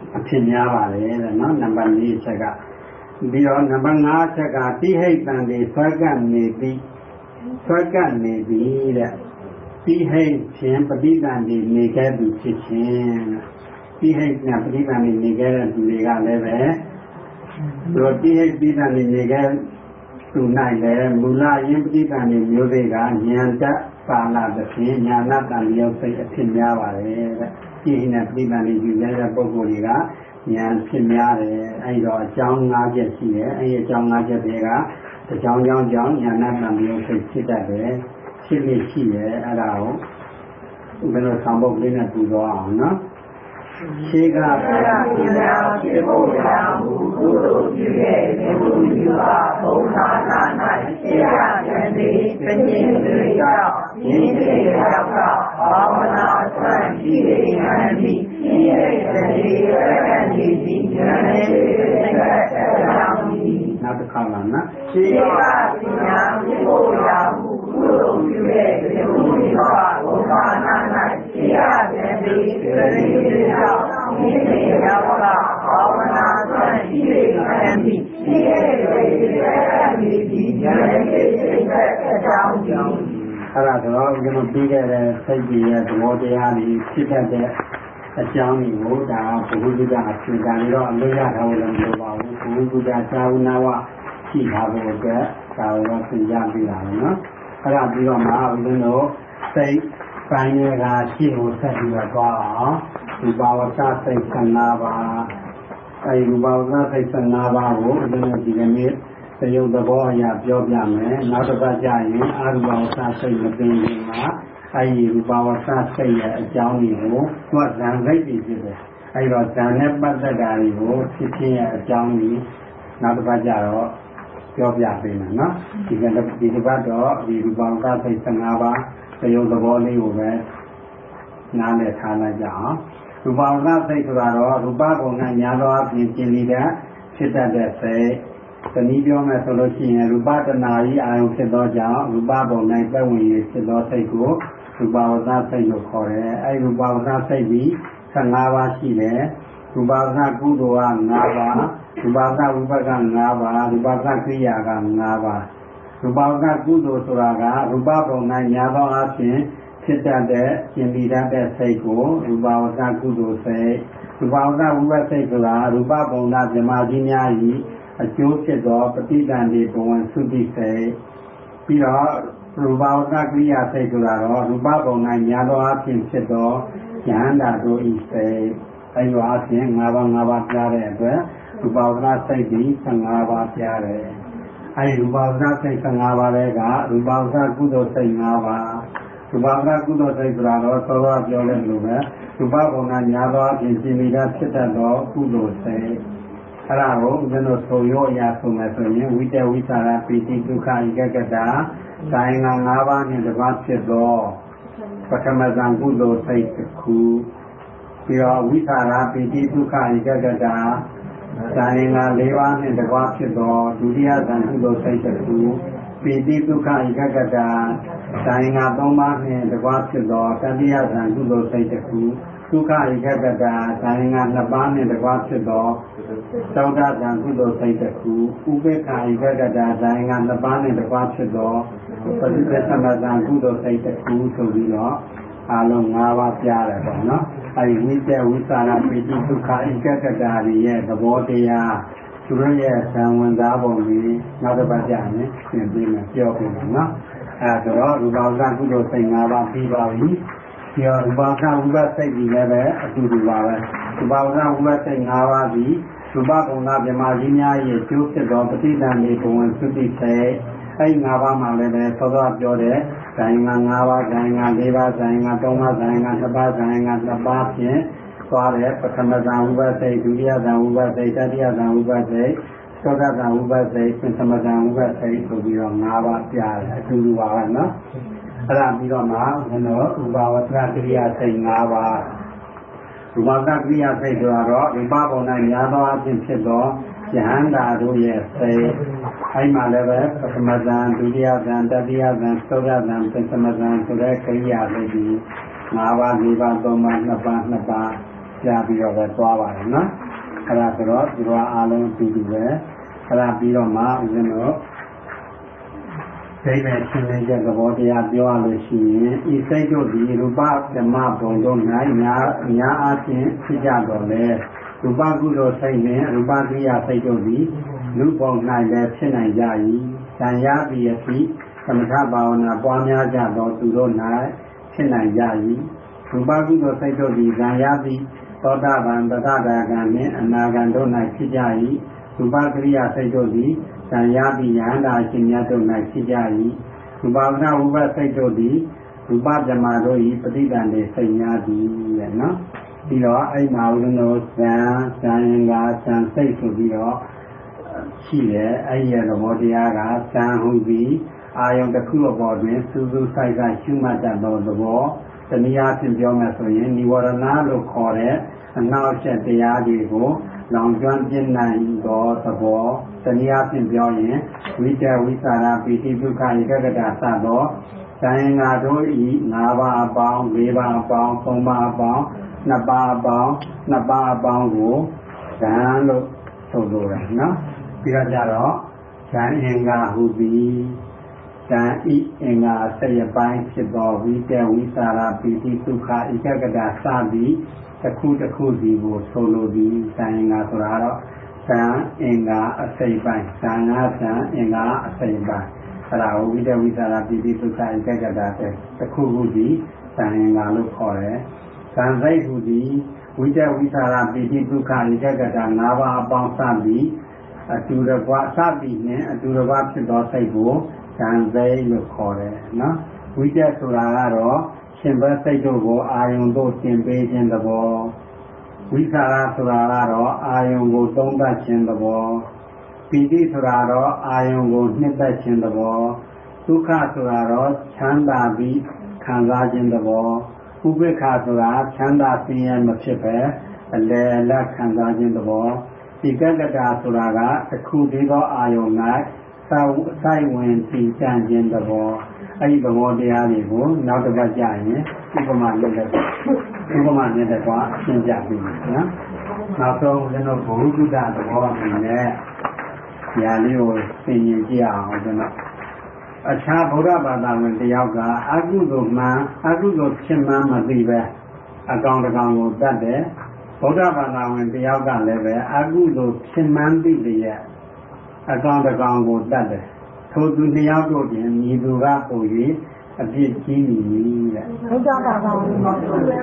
အဖြစ်များပါတယ်တဲ့နော်နံပါတ်၄ချက်ကပြီးတော့နံပါတ်၅ချက်ကတိဟိတ်တန်တွေဆွဲကပ်နေသည်ဆွဲကပ်နေသည်တဲ့တိဟိတ်ခြင်းပဋိသန္ဓေနေခဲ့သူဖြစ်ခြင်းတိဟိတ်နဲ့ပဋိသန္ဓေနေခဲ့တဲ့သူတွေကလည်းပဲတို့တိဟိတ်ပဋိသန္ဓေနေခဲ့သူနိုင်လည်းမူလရင်းပဋိသန္ဓေမျိုးတွေကဉာဏ်တက်ပါလာတဲ့ဖြင့်ညာနာတန်လျောက်စိတ်အဖြစ်များပါတယ်တဲ့တိဟိတ်နဲ့ပဋိသန္ဓေယူခဲ့တဲ့ပုဂ္ဂိုလ်တွေကဉာဏ်ဖြစ်များတယ်အဲဒီတော့အကြောင်း၅ချက်ရှိတယ်အဲဒီအကြောင်း၅ချက်တွေကတစ်ကြောင်းကြောင်းကြောင်းညာနာတန်လျောက်စိတ်ဖြစ်တတ်တယ်ဖြစ်နေရှိတယ်အဲ့ဒါကိုဘယ်လိုဆောင်ဖို့လေးနဲ့ပူတော့အောင်နော်ရှိကပညာဖြစ်ဖို့ရာမူကုသိုလ်ပြုတဲ့ဒီလိုယူပါဘုရားနာ၌ရှိရတဲ့ဒီပညာတွေကြောင့်ဒီတွေရောက်တော့ဘာဝနာဆန့်ရှိရတဲ့ဒီရှိရတဲ့ဒီရတဲ့ဒီဒီရတဲ့ဒီနောက်တစ်ခါမှနော်ရှိကပညာဖြစ်ဖို့ရာမူကုသိုလ်ပြုတဲ့ဒီလိုယူပါဘုရားနာ၌ရှိရတဲ့ဒီပညာတွေကြောင့်ဒီတွေရောက်တော့ဘာဝနာဆန့်ရှိရတဲ့ဒီရှိရတဲ့ဒီဒီရတဲ့ဒီအကြောင်းကြောင့်အဲ့ဒါတော့ကျွန်တော်ပြီးခဲ့တဲ့စိတ်ကြီးရဲ့သဘောတရားကြီးဖြစ်တတ်တဲ့အကြောင်းကိုဒါဘုဟုတ္တအဖြစ်ဒါတော့အလို့ရတာလို့မပြောပါဘူးဘုဟုတ္တသာဝနာဝရှိထားဖို့အတွက်ဒါတော့သင်ကြားပေးတာနော်အဲ့ဒါပြီးတော့မှဦးဇင်းတို့စိတ်ပိုင်းတွေကရှေ့ကိုဆက်ပြီးတော့သွားအောင်ဒီဘာဝကစိတ်ခဏပါအဲဒီဘာဝကစိတ်ခဏပါကိုဦးဇင်းတို့ဒီကနေ့သရုပ်သဘောအရပြောပြမယ်နောက်တစ်ပတ်ကျရင်အာရုံဘာဝကစိတ်မသိရင်မှာအဲဒီရူပဝါစစိတ်ရဲ့အကြောင်းတွေကိုသူကဇန်စိတ်တွေဖြစ်တယ်အဲဒီတော့ဇန်နဲ့ပတ်သက်တာတွေကိုဖြစ်ဖြစ်ရဲ့အကြောင်းကြီးနောက်တစ်ပတ်ကျတော့ပြောပြပေးမယ်နော်ဒီကနေ့ဒီတစ်ပတ်တော့ဒီရူပဝါစစိတ်၁၅ပါးသရုပ်သဘောလေးကိုပဲနားလည်ထားလိုက်ကြအောင်ရူပဝါစစိတ်ဆိုတာတော့ရူပဘုံနဲ့ညာသောအပြင်ကျင်နေတဲ့ဖြစ်တတ်တဲ့စိတ်တနည်းပြောမယ်ဆိုလို့ရှိရင်ရူပတဏှာကြီးအာရုံဖြစ်သောကြောင့်ရူပဘုံ၌ပတ်ဝင်ရဖြစ်သောစိတ်ကိုရူပဝဇ္ဇစိတ်လို့ခေါ်တယ်။အဲဒီရူပဝဇ္ဇစိတ်ပြီး၁၅ပါးရှိတယ်။ရူပဝဇ္ဇကုသိုလ်က၅ပါး၊ရူပဝဇ္ဇဝိပဿနာ၅ပါး၊ရူပဝဇ္ဇကိရိယာက၅ပါး။ရူပဝဇ္ဇကုသိုလ်ဆိုတာကရူပဘုံ၌ညာသောအဖြစ်ဖြစ်တတ်တဲ့ကျင်ပြီးတတ်တဲ့စိတ်ကိုရူပဝဇ္ဇကုသိုလ်စိတ်။ရူပဝဇ္ဇဝိပဿစိတ်ဆိုတာရူပဘုံ၌ဇမာကြီးများ၏အကျိုးဖြစ်သောပဋိသန္ဓေဘဝင်သုတိစိတ်ပြီးတော့ရူပဝဇ္ဇကိရိယာစိတ်ဆိုတာတော့ရူပဘုံ၌ညာသောအဖြစ်ဖြစ်သောဉာဏ်ဓာတ်တို့ဤစိတ်အဲဒီလိုအဖြစ်၅ပါး၅ပါးပြတဲ့အတွက်ရူပဝဇ္ဇစိတ်ဒီ၁၅ပါးပြတယ်အဲဒီရူပဝဇ္ဇစိတ်၁၅ပါးတွေကရူပဝဇ္ဇကုသိုလ်စိတ်၅ပါးရူပဝဇ္ဇကုသိုလ်စိတ်ဆိုတာတော့သောသောပြောတဲ့လိုပဲရူပဘုံ၌ညာသောအဖြစ်ရှင်မိတာဖြစ်တတ်သောကုသိုလ်စိတ်အဲ့ဒါကိုဦးဇင်းတို့ဆိုရိုးအရာဆိုမယ်ဆိုရင်ဝိတ္တဝိသရာပိတိဒုက္ခဧကဂတဒါယင်္ဂ၅ပါးနှင့်တစ်ပါးဖြစ်သောပထမဇံကုသိုလ်စိတ်တစ်ခုပြီးတော့ဝိသရာပိတိဒုက္ခဧကဂတဒါယင်္ဂ၄ပါးနှင့်တစ်ပါးဖြစ်သောဒုတိယဇံကုသိုလ်စိတ်တစ်ခုပိတိဒုက္ခဧကဂတဒါယင်္ဂ၃ပါးနှင့်တစ်ပါးဖြစ်သောတတိယဇံကုသိုလ်စိတ်တစ်ခုဒုက္ခဧကဂတဒါယင်္ဂ၂ပါးနှင့်တစ်ပါးဖြစ်သောသောတာဇံကုသိုလ်စိတ်တစ်ခုဥပေက္ခဧကဂတဒါယင်္ဂနှစ်ပါးနှင့်တစ်ပါးဖြစ်သောပฏิပစ္စမဇံကုသိုလ်စိတ်တစ်ခုဆိုပြီးတော့အားလုံး၅ပါးပြရတယ်ပေါ့နော်အဲဒီဝိတ္တဝိသရာပိတိဒုက္ခဧကဂတရဲ့သဘောတရားသူတို့ရဲ့ဇံဝင်စားပုံကြီးနောက်တစ်ပတ်ကြာရင်သင်ပေးမယ်ပြောပြမယ်နော်အဲဒါတော့ရူပဝဇ္ဇကုသိုလ်စိတ်၅ပါးပြီးပါပြီဒီရူပဝဇ္ဇဝိပဿစိတ်ကြီးလည်းပဲအတူတူပါပဲရူပဝဇ္ဇဝိပဿစိတ်၅ပါးပြီးရူပဘုံနာမြမကြီးများရဲ့ကျိုးဖြစ်သောပဋိသန္ဓေဘဝင်သုတိစေအဲဒီ၅ပါးမှာလည်းပဲသောသောပြောတဲ့ဇာယင်္ဂ၅ပါးဇာယင်္ဂ၄ပါးဇာယင်္ဂ၃ပါးဇာယင်္ဂ၂ပါးဇာယင်္ဂ၂ပါးဖြင့်သွားတဲ့ပထမဇံဝိပဿစိတ်ဒုတိယဇံဝိပဿစိတ်တတိယဇံဝိပဿစိတ်သောတာဇံဝိပဿစိတ်ပထမဇံဝိပဿစိတ်ဆိုပြီးတော့၅ပါးပြတယ်အတူတူပါပဲနော်အဲ့ဒါပြီးတော့မှကျွန်တော်ဥပါဝတ္တကရိယာစိတ်၅ပါးရူပကကိရိယာစိတ်ဆိုတော့ရူပဘုံ၌ညာသောအဖြစ်ဖြစ်သောယဟန္တာတို့ရဲ့စိတ်အဲ့မှာလည်းပဲပထမဇန်ဒုတိယဇန်တတိယဇန်သောတာဇန်ပထမဇန်ဆိုတဲ့ကိရိယာစိတ်ဒီ၅ပါး၄ပါး၃ပါး၂ပါး၂ပါးပြပြီးတော့ပဲသွားပါတယ်နော်အဲ့ဒါဆိုတော့ဒီလိုအားလုံးအတူတူပဲအဲ့ဒါပြီးတော့မှဦးဇင်းတို့ဒိဗ္ဗေရှင်းလင်းချက်သဘောတရားပြောရလို့ရှိရင်ဤစိတ်တို့ဒီရူပဓမ္မဘုံတို့၌များများအားဖြင့်ဖြစ်ကြတော်လဲရူပကုသိုလ်စိတ်နှင့်ရူပကိယစိတ်တို့သည်လူဘုံ၌လည်းဖြစ်နိုင်ကြ၏။ဉာဏ်ရသည်အဖြစ်သမထဘာဝနာပွားများကြသောသူတို့၌ဖြစ်နိုင်ကြ၏။ရူပကုသိုလ်စိတ်တို့သည်ဉာဏ်ရသည်သောတာပန်တသဒဂံနှင့်အနာဂံတို့၌ဖြစ်ကြ၏။ရူပကိရိယာစိတ်တို့သည်ဉာဏ်ရသည်ယန္တာရှင်မြတ်တို့၌ဖြစ်ကြ၏။ရူပဝနာဝုပစိတ်တို့သည်ရူပဓမ္မတို့၏ပဋိသန္ဓေစိတ်များသည်တဲ့နော်။ပြီးတော့အဲ့မှာဦးဇင်းတို့ဇံဇံရင်ကဇံစိတ်ဆိုပြီးတော့ရှိတယ်အဲ့ဒီသဘောတရားကဇံဟုပြီးအာယုံတစ်ခုအပေါ်တွင်စူးစူးဆိုင်ဆိုင်ရှုမှတ်တတ်သောသဘောတနည်းအားဖြင့်ပြောမယ်ဆိုရင်និဝရဏလို့ခေါ်တဲ့အနောက်အချက်တရားတွေကိုလောင်ကျွမ်းပြနိုင်သောသဘောတနည်းအားဖြင့်ပြောရင်ဝိတဝိသရာပိတိဒုက္ခဧကဂတသသောဇံရင်ကတို့ဤ၅ပါးအပေါင်း၄ပါးအပေါင်း၃ပါးအပေါင်းနှစ်ပါးအပေါင်းနှစ်ပါးအပေါင်းကိုဇံလို့ဆိုလိုတယ်နော်ပြီးတော့ကြတော့ဇံအင်္ဂါဟုပြီးဇံဤအင်္ဂါဆယ်ပိုင်းဖြစ်သောဝိတဝိသရာပိတိဒုက္ခဧကဂတစသည်တစ်ခုတစ်ခုစီကိုဆိုလိုသည်ဇံအင်္ဂါဆိုတာတော့ဇံအင်္ဂါအစိပ်ပိုင်းဇံငါဇံအင်္ဂါအစိပ်ပိုင်းအဲ့ဒါကိုဝိတဝိသရာပိတိဒုက္ခဧကဂတတဲ့တစ်ခုခုစီဇံအင်္ဂါလို့ခေါ်တယ်ဇံစိတ်ဟုသည်ဝိတဝိသရာပိတိဒုက္ခဧကဂတ၅ပါးအပေါင်းစသည်အတူတကွစသည်နှင့်အတူတကွဖြစ်သောစိတ်ကိုဇံစိတ်လို့ခေါ်တယ်နော်ဝိတဆိုတာကတော့ရှင်ဘစိတ်တို့ကိုအာယုံတို့သင်ပေးခြင်းသဘောဝိသရာဆိုတာကတော့အာယုံကိုသုံးသပ်ခြင်းသဘောပိတိဆိုတာတော့အာယုံကိုနှစ်သက်ခြင်းသဘောဒုက္ခဆိုတာတော့ချမ်းသာပြီးခံစားခြင်းသဘောဥပိ္ပခာဆိုတာချမ်းသာဆင်းရဲမဖြစ်ပဲအလယ်အလတ်ခံစားခြင်းသဘောဒီကကတာဆိုတာကအခုဒီသောအာယုံ၌ဆိုင်ဝင်တည်ကြံခြင်းသဘောအဲ့ဒီသဘောတရားတွေကိုနောက်တစ်ပတ်ကြာရင်ဥပမာနဲ့လည်းဥပမာနဲ့လည်းသွားရှင်းပြပြီးနော်နောက်ဆုံးကျွန်တော်ဘုဟုတုတသဘောအနေနဲ့ဉာဏ်လေးကိုသင်ရင်ကြည့်အောင်ကျွန်တော်အခြားဗုဒ္ဓဘာသာဝင်တယောက်ကအကုသိုလ်မှန်အကုသိုလ်ဖြစ်မှန်းမသိပဲအကောင်တကောင်ကိုတတ်တယ်ဗုဒ္ဓဘာသာဝင်တယောက်ကလည်းပဲအကုသိုလ်ဖြစ်မှန်းသိလျက်အကောင်တကောင်ကိုတတ်တယ်ထိုသူနှစ်ယောက်တို့တွင်မြည်သူကပုံ၍အပြစ်ကြီးနေပြီတဲ့ဘုရားဘာသာဝင်ဘု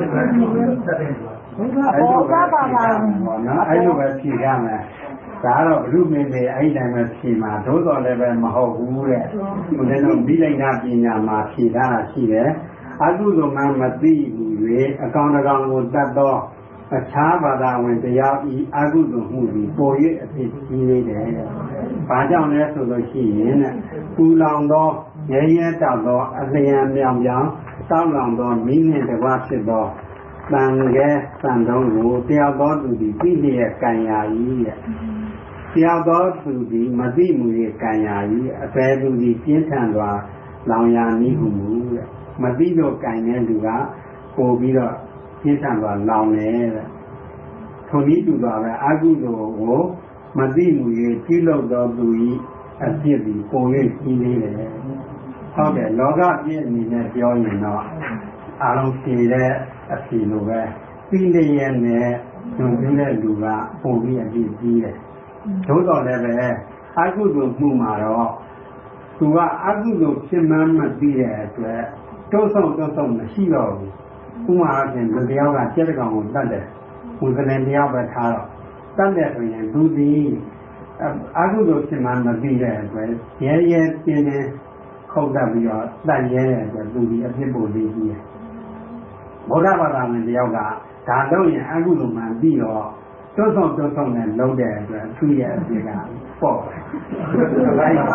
ရားဘာသာဝင်နော်အဲ့လိုပဲဖြေရမယ်ဒါတော့ဘုရုမေမေအဲ့ဒီတိုင်းပဲဖြေမှာသို့တော်လည်းပဲမဟုတ်ဘူးတဲ့ဘုရားတို့မိလိုက်နာပညာမှာဖြေထားတာရှိတယ်အကုသိုလ်မှမသိဘူး၍အကောင်တကောင်ကိုတတ်သောအခြားဘာသာဝင်တရားဤအကုသိုလ်မှုသည်ပေါ်၍အဖြစ်ကြီးနေတယ်။ဘာကြောင့်လဲဆိုလို့ရှိရင်တဲ့ပူလောင်သောရဲရဲတောက်သောအလျံမြောင်ပြောင်တောက်လောင်သောမိနှင့်တကွဖြစ်သောတန်ကဲတန်တုံးကိုတယောက်သောသူသည်သိလျက်ကံရာ၏တဲ့။တယောက်သောသူသည်မသိမှု၍ကံရာ၏အဘယ်သူသည်ပြင်းထန်စွာလောင်ရာနည်းဟုမူတဲ့။မသိလို့ကံတဲ့လူကပို့ပြီးတော့ပြင်းထန်စွာလောင်နေတဲ့ထိုနည်းတူပါပဲအကုသိုလ်ကိုမသိမှု၍ပြုလုပ်သောသူ၏အဖြစ်သည်ပုံ၍ကြီးနေတယ်ဟုတ်တယ်လောကပြည့်အနေနဲ့ပြောရင်တော့အလုံးဖြေတဲ့အဖြစ်လိုပဲပြီးလျက်နဲ့ညွန်ပြတဲ့လူကပုံပြီးအဖြစ်ကြီးတယ်သို့တော်လည်းပဲအကုသိုလ်မှုမှာတော့သူကအကုသိုလ်ဖြစ်မှန်းမသိတဲ့အတွက်တိုးဆုံးတိုးဆုံးမရှိတော့ဘူးဥပမာအဖြစ်လူတယောက်ကကြက်တကောင်ကိုတတ်တယ်မွန်စလင်တယောက်ပဲထားတော့တတ်တယ်ဆိုရင်သူဒီအကုသိုလ်ဖြစ်မှမသိတဲ့အတွက်ရဲရဲတင်းတင်းခုတ်တတ်ပြီးတော့တတ်ရဲတဲ့အတွက်သူဒီအဖြစ်ပိုလေးကြီးတယ်ဗုဒ္ဓဘာသာဝင်တယောက်ကဒါလို့ရင်အကုသိုလ်မှပြီးတော့တွတ်ဆုံးတွတ်ဆုံးနဲ့လုံးတဲ့အတွက်သူ့ရဲ့အဖြစ်ကပေါ့အဲ့ဒီ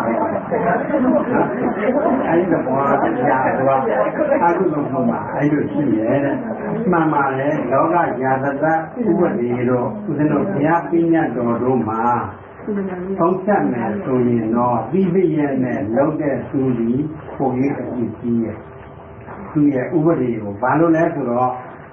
အဲ့ဒီဘောရာတော့အကုသိုလ်မှုမှာအဲ့လိုရှိရဲ့တဲ့မှန်ပါလေလောကယာတတဥပဒေတို့ဦးဇင်းတို့ဘုရားပြညတ်တော်တို့မှာသုံးချက်မယ်ဆိုရင်တော့ပြီးပြည့်ရဲ့နဲ့လုံးတဲ့သူဒီပုံရိပ်အကြည့်ကြီးရဲ့သူရဲ့ဥပဒေကိုဘာလို့လဲဆိုတော့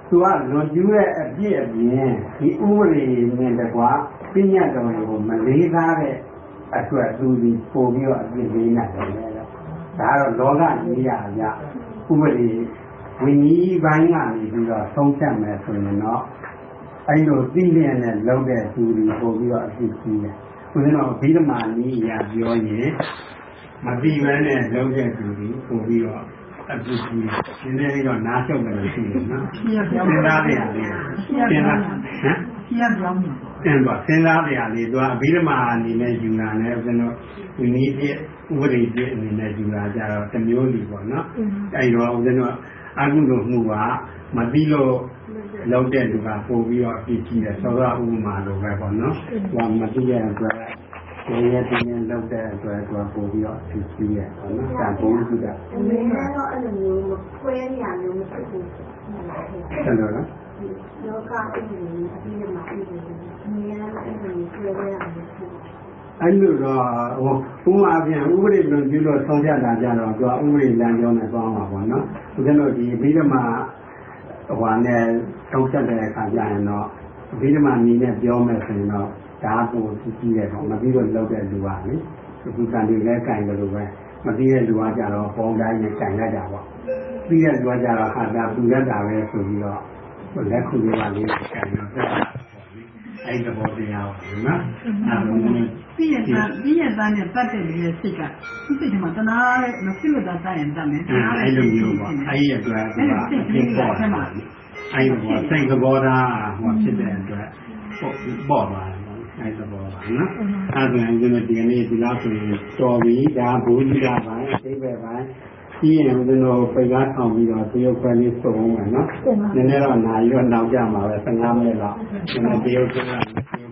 သူကလွန်ကျူးတဲ့အပြည့်အပြင်ဒီဥပဒေနဲ့တကွာပြညတ်တော်တွေကိုမလေးစားတဲ့အတွက်သူဒီပို့ပြီးတော့အပြည့်လေးနေတယ်လေဒါကတော့လောကကြီးရာအရဥပဒေဝိနည်းပိုင်းကနေပြီးတော့ဆုံးဖြတ်မယ်ဆိုရင်တော့အဲ့လိုသိလျက်နဲ့လုံးတဲ့သူတွေပို့ပြီးတော့အပြည့်ကြီးတယ်ဦးဇင်းတော်ဗိဓမာနည်းရာပြောရင်မသိဘဲနဲ့လုံးတဲ့သူတွေပို့ပြီးတော့အပြည့်ကြီးနည်းနည်းလေးတော့နားချုပ်တယ်လို့ရှိတယ်နော်စဉ်းစားရလေးစဉ်းစားဟမ်ရှင်းပြောင်းမှာကျန်တော့စဉ်းစားရလေးသူကအဘိဓမ္မာအနေနဲ့ယူလာတယ်ကျွန်တော်ဒီနည်းပြဥပဒေပြအနေနဲ့ယူလာကြတော့တစ်မျိုးလူပေါ့နော်အဲ့တော့ဦးဇင်းတို့အကုသိုလ်မှုကမသိလို့လောက်တဲ့လူကပို့ပြီးတော့အပြည့်ကြီးတယ်သောတာဥပမာလိုပဲပေါ့နော်ဟိုမသိတဲ့အတွက်ဒီရတဲ့င်းလောက်တဲ့အတွက်သူကပို့ပြီးတော့အပြည့်ကြီးတယ်ပေါ့နော်ဒါပုံစုတာအမေကတော့အဲ့လိုမျိုးခွဲနေရမျိုးမဖြစ်ဘူးအဲ့လိုနော်လောကအဲ့ဒီအပြီးမှအဲ့ဒီအမြဲတမ်းအဲ့ဒီခွဲရရမျိုးဖြစ်အဲ့လိုတော့ဟိုဥမာပြန်ဥပဒေလွန်ကျူးလို့ဆုံးဖြတ်တာကြတော့သူကဥပဒေလမ်းကြောင်းနဲ့သွားမှာပေါ့နော်ဦးဇင်းတို့ဒီဗိဓမာဟိုနဲ့ဆုံးဖြတ်တဲ့အခါကျရင်တော့ဗိဓမာနည်းနဲ့ပြောမယ်ဆိုရင်တော့ဒါကိုကြည့်ကြည့်ရတော့မပြီးတော့လောက်တဲ့လူပါလေဒီကံတွေလည်းကင်တယ်လို့ပဲမပြီးတဲ့လူကကြတော့ပုံတိုင်းနဲ့ကင်လိုက်တာပေါ့ပြီးတဲ့လူကကြတော့ဟာတာပူရတာပဲဆိုပြီးတော့လက်ခုလေးပါလေးကင်တော့တက်တာအဲ့ဒီဘောတရားပါနော်အဲ့ဒါမျိုးပြည့်ရတာပြည့်ရတာနဲ့တတ်တဲ့လူရဲ့စိတ်ကသူ့စိတ်ထဲမှာတနာမဖြစ်လို့တာတတ်ရင်တတ်မယ်တနာအဲ့လိုမျိုးပေါ့အဲ့ဒီအတွက်သူကအဖြစ်ပေါ်တယ်အဲ့ဒီဘောစိတ်သဘောထားဟောဖြစ်တဲ့အတွက်ပေါ့ပါအဲ့သဘောပါနော်အဲ့ဒါကျွန်တော်ဒီနေ့ဒီလောက်ဆိုရင်တော်ပြီဒါဘုရားပိုင်းအသိပဲပိုင်းပြီးရင်ကျွန်တော်ပိတ်ကားထောင်ပြီးတော့တရုတ်ခွဲလေးစုံအောင်မယ်နော်နည်းနည်းတော့နာရီတော့နောက်ကြမှာပဲဆယ်ငါးမိနစ်လောက်ကျွန်တော်တရုတ်က